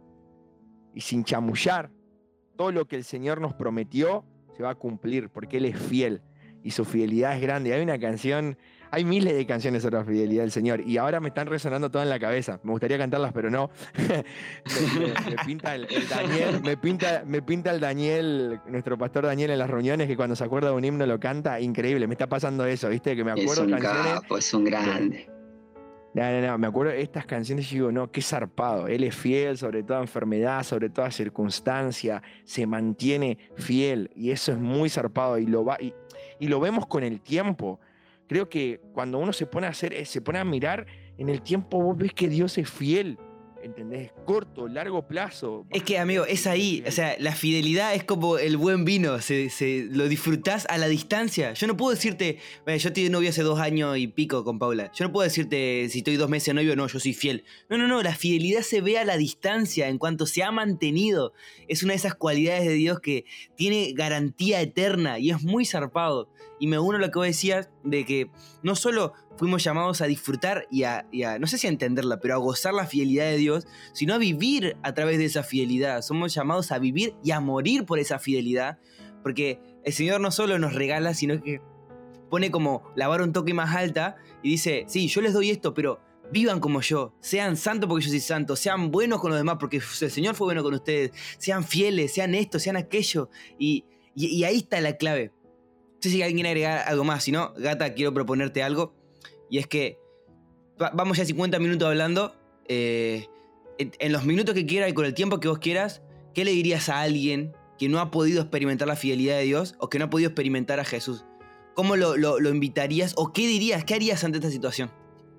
y sin chamullar, todo lo que el Señor nos prometió se va a cumplir, porque Él es fiel y su fidelidad es grande. Hay una canción, hay miles de canciones sobre la fidelidad del Señor y ahora me están resonando todas en la cabeza. Me gustaría cantarlas, pero no. me, me, me pinta el, el Daniel, me pinta, me pinta el Daniel, nuestro pastor Daniel en las reuniones, que cuando se acuerda de un himno lo canta. Increíble, me está pasando eso, ¿viste? Que me acuerdo es un canciones. Capo, es un grande. No, no, no, me acuerdo de estas canciones y digo, no, qué zarpado. Él es fiel sobre toda enfermedad, sobre toda circunstancia, se mantiene fiel y eso es muy zarpado y lo, va, y, y lo vemos con el tiempo. Creo que cuando uno se pone a hacer, se pone a mirar en el tiempo, vos ves que Dios es fiel ¿entendés? Corto, largo plazo. Es que, amigo, es ahí. O sea, la fidelidad es como el buen vino. Se, se, lo disfrutás a la distancia. Yo no puedo decirte, bueno, yo estoy de novio hace dos años y pico con Paula. Yo no puedo decirte si estoy dos meses de novio, no, yo soy fiel. No, no, no. La fidelidad se ve a la distancia en cuanto se ha mantenido. Es una de esas cualidades de Dios que tiene garantía eterna y es muy zarpado. Y me uno a lo que vos decías de que no solo fuimos llamados a disfrutar y a, y a, no sé si a entenderla, pero a gozar la fidelidad de Dios, sino a vivir a través de esa fidelidad. Somos llamados a vivir y a morir por esa fidelidad, porque el Señor no solo nos regala, sino que pone como la vara un toque más alta y dice, sí, yo les doy esto, pero vivan como yo, sean santos porque yo soy santo, sean buenos con los demás porque el Señor fue bueno con ustedes, sean fieles, sean esto, sean aquello, y, y, y ahí está la clave. No sé si alguien quiere agregar algo más, si no, Gata, quiero proponerte algo, y es que va, vamos ya cincuenta minutos hablando, eh, en, en los minutos que quieras y con el tiempo que vos quieras, ¿qué le dirías a alguien que no ha podido experimentar la fidelidad de Dios o que no ha podido experimentar a Jesús? ¿Cómo lo, lo, lo invitarías o qué dirías, qué harías ante esta situación?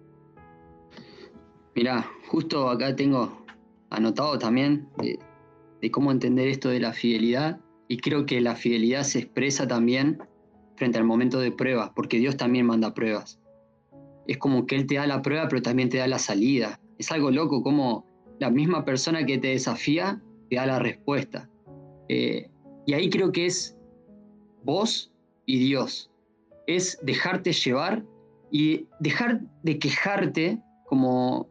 Mirá, justo acá tengo anotado también de, de cómo entender esto de la fidelidad, y creo que la fidelidad se expresa también frente al momento de pruebas, porque Dios también manda pruebas. Es como que Él te da la prueba, pero también te da la salida. Es algo loco como la misma persona que te desafía te da la respuesta. Eh, y ahí creo que es vos y Dios. Es dejarte llevar y dejar de quejarte, como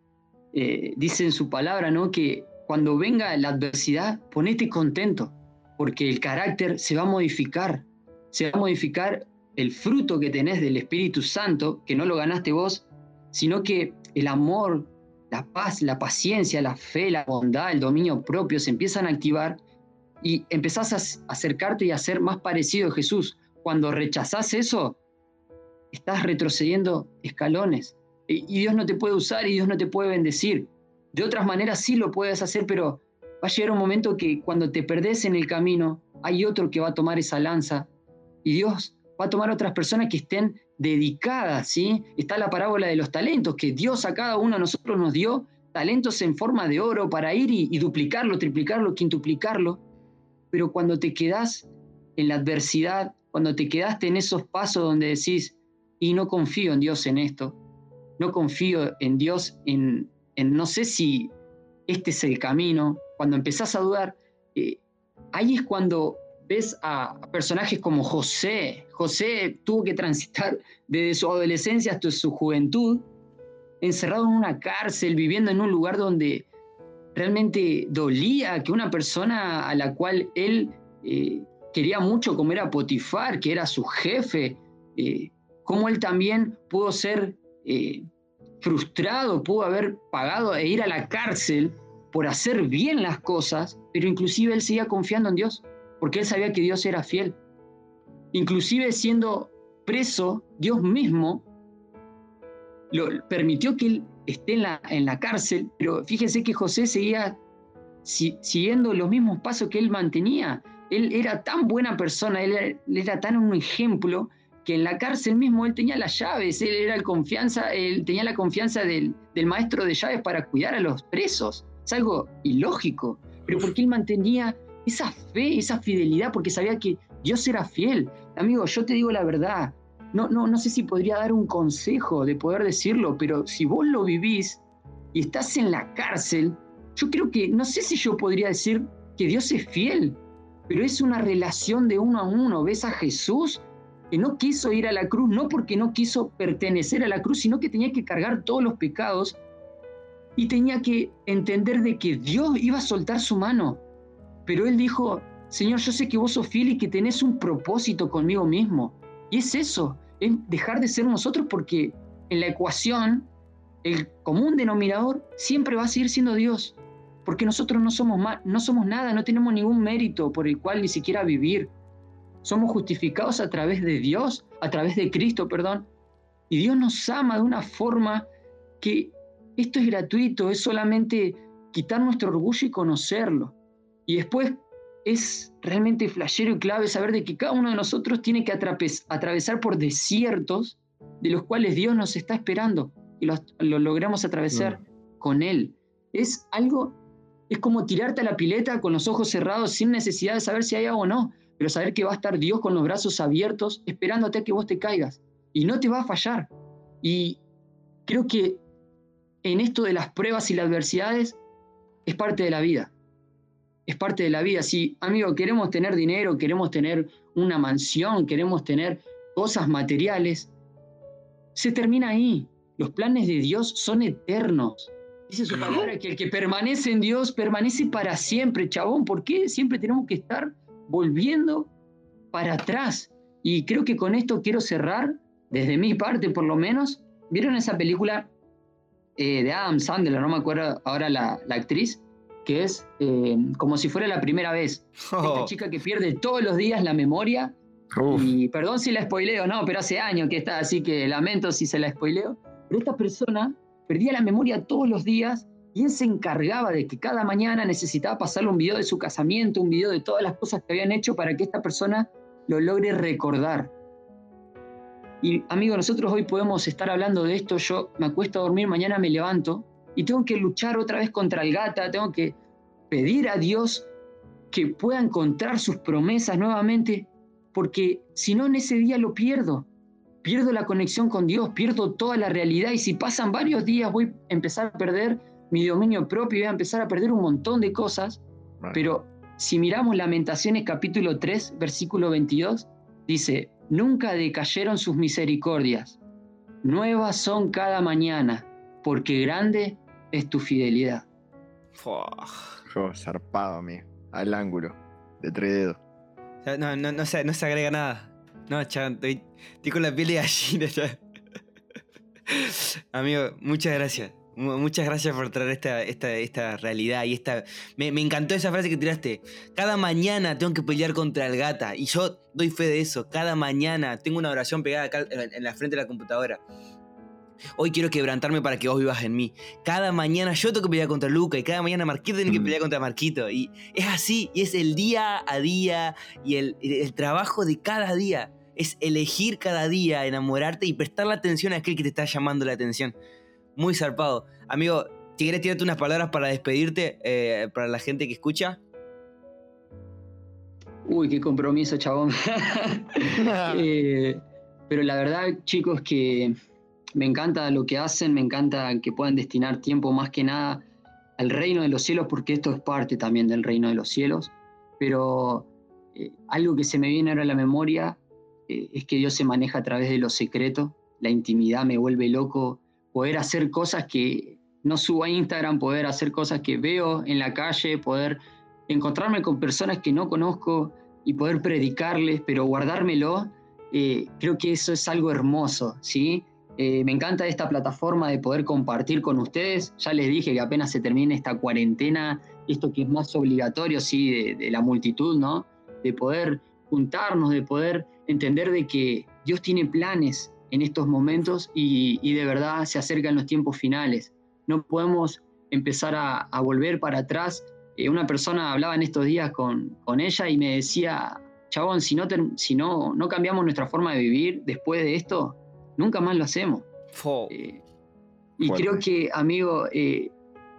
eh, dice en su palabra, ¿no? Que cuando venga la adversidad, ponete contento, porque el carácter se va a modificar. Se va a modificar el fruto que tenés del Espíritu Santo, que no lo ganaste vos, sino que el amor, la paz, la paciencia, la fe, la bondad, el dominio propio se empiezan a activar y empezás a acercarte y a ser más parecido a Jesús. Cuando rechazás eso, estás retrocediendo escalones y Dios no te puede usar y Dios no te puede bendecir. De otras maneras sí lo puedes hacer, pero va a llegar un momento que cuando te perdés en el camino, hay otro que va a tomar esa lanza y Dios va a tomar otras personas que estén dedicadas, ¿sí? Está la parábola de los talentos, que Dios a cada uno de nosotros nos dio talentos en forma de oro para ir y, y duplicarlo, triplicarlo, quintuplicarlo. Pero cuando te quedás en la adversidad, cuando te quedaste en esos pasos donde decís, y no confío en Dios en esto, no confío en Dios en, en no sé si este es el camino, cuando empezás a dudar, eh, ahí es cuando ves a personajes como José. José tuvo que transitar desde su adolescencia hasta su juventud, encerrado en una cárcel, viviendo en un lugar donde realmente dolía que una persona a la cual él eh, quería mucho, como era Potifar, que era su jefe, eh, cómo él también pudo ser eh, frustrado, pudo haber pagado e ir a la cárcel por hacer bien las cosas, pero inclusive él seguía confiando en Dios, porque él sabía que Dios era fiel. Inclusive siendo preso, Dios mismo lo permitió que él esté en la, en la cárcel, pero fíjense que José seguía si, siguiendo los mismos pasos que él mantenía. Él era tan buena persona, él era, él era tan un ejemplo, que en la cárcel mismo él tenía las llaves, él, era el confianza, él tenía la confianza del, del maestro de llaves para cuidar a los presos. Es algo ilógico, pero porque él mantenía esa fe, esa fidelidad, porque sabía que Dios era fiel. Amigo, yo te digo la verdad, no, no, no sé si podría dar un consejo de poder decirlo, pero si vos lo vivís y estás en la cárcel, yo creo que, no sé si yo podría decir que Dios es fiel, pero es una relación de uno a uno. Ves a Jesús que no quiso ir a la cruz, no porque no quiso pertenecer a la cruz, sino que tenía que cargar todos los pecados y tenía que entender de que Dios iba a soltar su mano. Pero él dijo, Señor, yo sé que vos sos fiel y que tenés un propósito conmigo mismo. Y es eso, es dejar de ser nosotros, porque en la ecuación, el común denominador siempre va a seguir siendo Dios. Porque nosotros no somos, ma- no somos nada, no tenemos ningún mérito por el cual ni siquiera vivir. Somos justificados a través de Dios, a través de Cristo, perdón. Y Dios nos ama de una forma que esto es gratuito, es solamente quitar nuestro orgullo y conocerlo. Y después es realmente flashero y clave saber de que cada uno de nosotros tiene que atraves- atravesar por desiertos de los cuales Dios nos está esperando y los, lo logramos atravesar mm. con Él. es algo, es como tirarte a la pileta con los ojos cerrados sin necesidad de saber si hay agua o no, pero saber que va a estar Dios con los brazos abiertos esperándote a que vos te caigas y no te va a fallar. Y creo que en esto de las pruebas y las adversidades es parte de la vida. Es parte de la vida. Si, amigo, queremos tener dinero, queremos tener una mansión, queremos tener cosas materiales, se termina ahí. Los planes de Dios son eternos. Dice su palabra que el que permanece en Dios permanece para siempre, chabón. ¿Por qué siempre tenemos que estar volviendo para atrás? Y creo que con esto quiero cerrar, desde mi parte por lo menos. ¿Vieron esa película eh, de Adam Sandler? No me acuerdo ahora la, la actriz, que es eh, como si fuera la primera vez. Oh. Esta chica que pierde todos los días la memoria. Uf. Y perdón si la spoileo, no, pero hace años que está, así que lamento si se la spoileo. Pero esta persona perdía la memoria todos los días y él se encargaba de que cada mañana necesitaba pasarle un video de su casamiento, un video de todas las cosas que habían hecho para que esta persona lo logre recordar. Y amigo, nosotros hoy podemos estar hablando de esto. Yo me acuesto a dormir, mañana me levanto y tengo que luchar otra vez contra el gata, tengo que pedir a Dios que pueda encontrar sus promesas nuevamente, porque si no en ese día lo pierdo. Pierdo la conexión con Dios, pierdo toda la realidad y si pasan varios días voy a empezar a perder mi dominio propio y voy a empezar a perder un montón de cosas. Vale. Pero si miramos Lamentaciones capítulo tres, versículo veintidós, dice: nunca decayeron sus misericordias, nuevas son cada mañana, porque grande es tu fidelidad. Fuah. Yo, zarpado a mí, al ángulo, de tres dedos. O sea, no, no, no, se, no se agrega nada. No, chaval, estoy, estoy con la piel de gallina, chaval. Amigo, muchas gracias. Mu- Muchas gracias por traer esta, esta, esta realidad y esta... Me, me encantó esa frase que tiraste. Cada mañana tengo que pelear contra el gata. Y yo doy fe de eso. Cada mañana tengo una oración pegada acá en en la frente de la computadora. Hoy quiero quebrantarme para que vos vivas en mí. Cada mañana yo tengo que pelear contra Luca y cada mañana Marquito tiene que Mm. pelear contra Marquito. Y es así, y es el día a día y el, el trabajo de cada día. Es elegir cada día, enamorarte y prestarle atención a aquel que te está llamando la atención. Muy zarpado. Amigo, si querés tirarte unas palabras para despedirte, eh, para la gente que escucha. Uy, qué compromiso, chabón. Eh, pero la verdad, chicos, que me encanta lo que hacen, me encanta que puedan destinar tiempo más que nada al reino de los cielos, porque esto es parte también del reino de los cielos. Pero eh, algo que se me viene ahora a la memoria eh, es que Dios se maneja a través de lo secreto. La intimidad me vuelve loco. Poder hacer cosas que no subo a Instagram, poder hacer cosas que veo en la calle, poder encontrarme con personas que no conozco y poder predicarles, pero guardármelo, eh, creo que eso es algo hermoso, ¿sí? Eh, me encanta esta plataforma de poder compartir con ustedes. Ya les dije que apenas se termine esta cuarentena, esto que es más obligatorio, sí, de, de la multitud, ¿no? De poder juntarnos, de poder entender de que Dios tiene planes en estos momentos y, y de verdad se acercan los tiempos finales. No podemos empezar a, a volver para atrás. Eh, una persona hablaba en estos días con, con ella y me decía: chabón, si, no, ter- si no, no cambiamos nuestra forma de vivir después de esto, nunca más lo hacemos. Fo. Eh, y Fuerte. creo que, amigo, eh,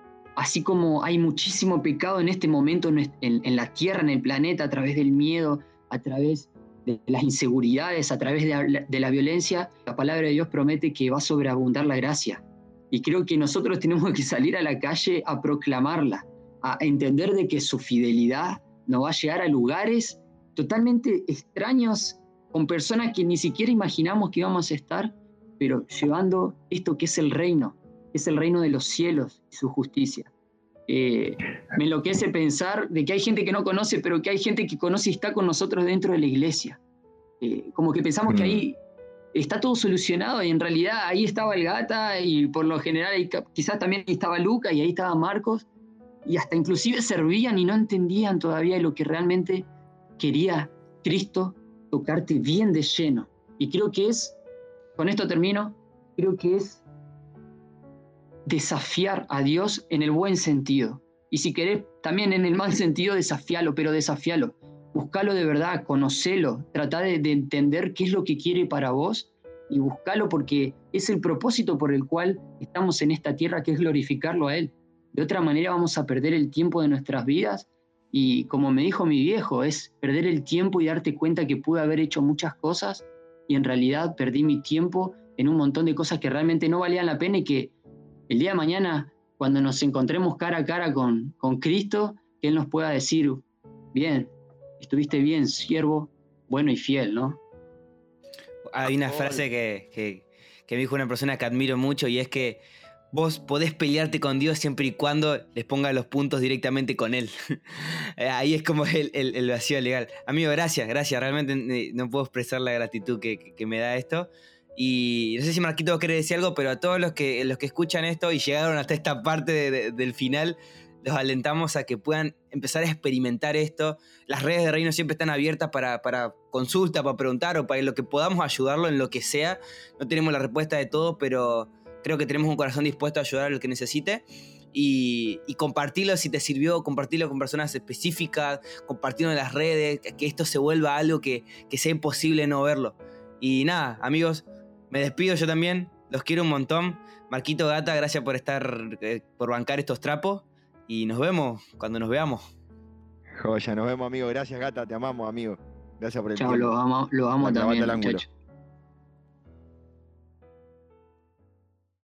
así como hay muchísimo pecado en este momento en, en- en la tierra, en el planeta, a través del miedo, a través de las inseguridades, a través de la, de la violencia, la palabra de Dios promete que va a sobreabundar la gracia. Y creo que nosotros tenemos que salir a la calle a proclamarla, a entender de que su fidelidad nos va a llegar a lugares totalmente extraños, con personas que ni siquiera imaginamos que íbamos a estar, pero llevando esto que es el reino, que es el reino de los cielos y su justicia. Eh, me enloquece pensar de que hay gente que no conoce, pero que hay gente que conoce y está con nosotros dentro de la iglesia. Eh, como que pensamos Mm. que ahí está todo solucionado y en realidad ahí estaba el gata y por lo general ahí ca- quizás también estaba Luca y ahí estaba Marcos y hasta inclusive servían y no entendían todavía lo que realmente quería Cristo, tocarte bien de lleno. Y creo que es, con esto termino, creo que es desafiar a Dios en el buen sentido. Y si querés, también en el mal sentido, desafialo, pero desafialo. Buscalo de verdad, conocelo, tratá de, de entender qué es lo que quiere para vos y buscalo porque es el propósito por el cual estamos en esta tierra, que es glorificarlo a Él. De otra manera vamos a perder el tiempo de nuestras vidas y, como me dijo mi viejo, es perder el tiempo y darte cuenta que pude haber hecho muchas cosas y en realidad perdí mi tiempo en un montón de cosas que realmente no valían la pena y que el día de mañana, cuando nos encontremos cara a cara con, con Cristo, que Él nos pueda decir, bien, estuviste bien, siervo, bueno y fiel, ¿no? Hay una frase que, que, que me dijo una persona que admiro mucho y es que vos podés pelearte con Dios siempre y cuando les pongas los puntos directamente con Él. Ahí es como el, el, el vacío legal. Amigo, gracias, gracias. Realmente no puedo expresar la gratitud que, que, que me da esto. Y no sé si Marquito quiere decir algo, pero a todos los que, los que escuchan esto y llegaron hasta esta parte de, de, del final, los alentamos a que puedan empezar a experimentar esto. Las redes de Reino siempre están abiertas para, para consulta, para preguntar o para lo que podamos ayudarlo en lo que sea. No tenemos la respuesta de todo, pero creo que tenemos un corazón dispuesto a ayudar a lo que necesite. Y, y compartirlo si te sirvió, compartirlo con personas específicas, compartirlo en las redes, que esto se vuelva algo que, que sea imposible no verlo. Y nada, amigos, me despido yo también, los quiero un montón. Marquito, Gata, gracias por estar, eh, por bancar estos trapos. Y nos vemos cuando nos veamos. Joya, nos vemos, amigo. Gracias, Gata, te amamos, amigo. Gracias por el Chao, tiempo. los amo, los amo La clavata también, al ángulo. muchachos.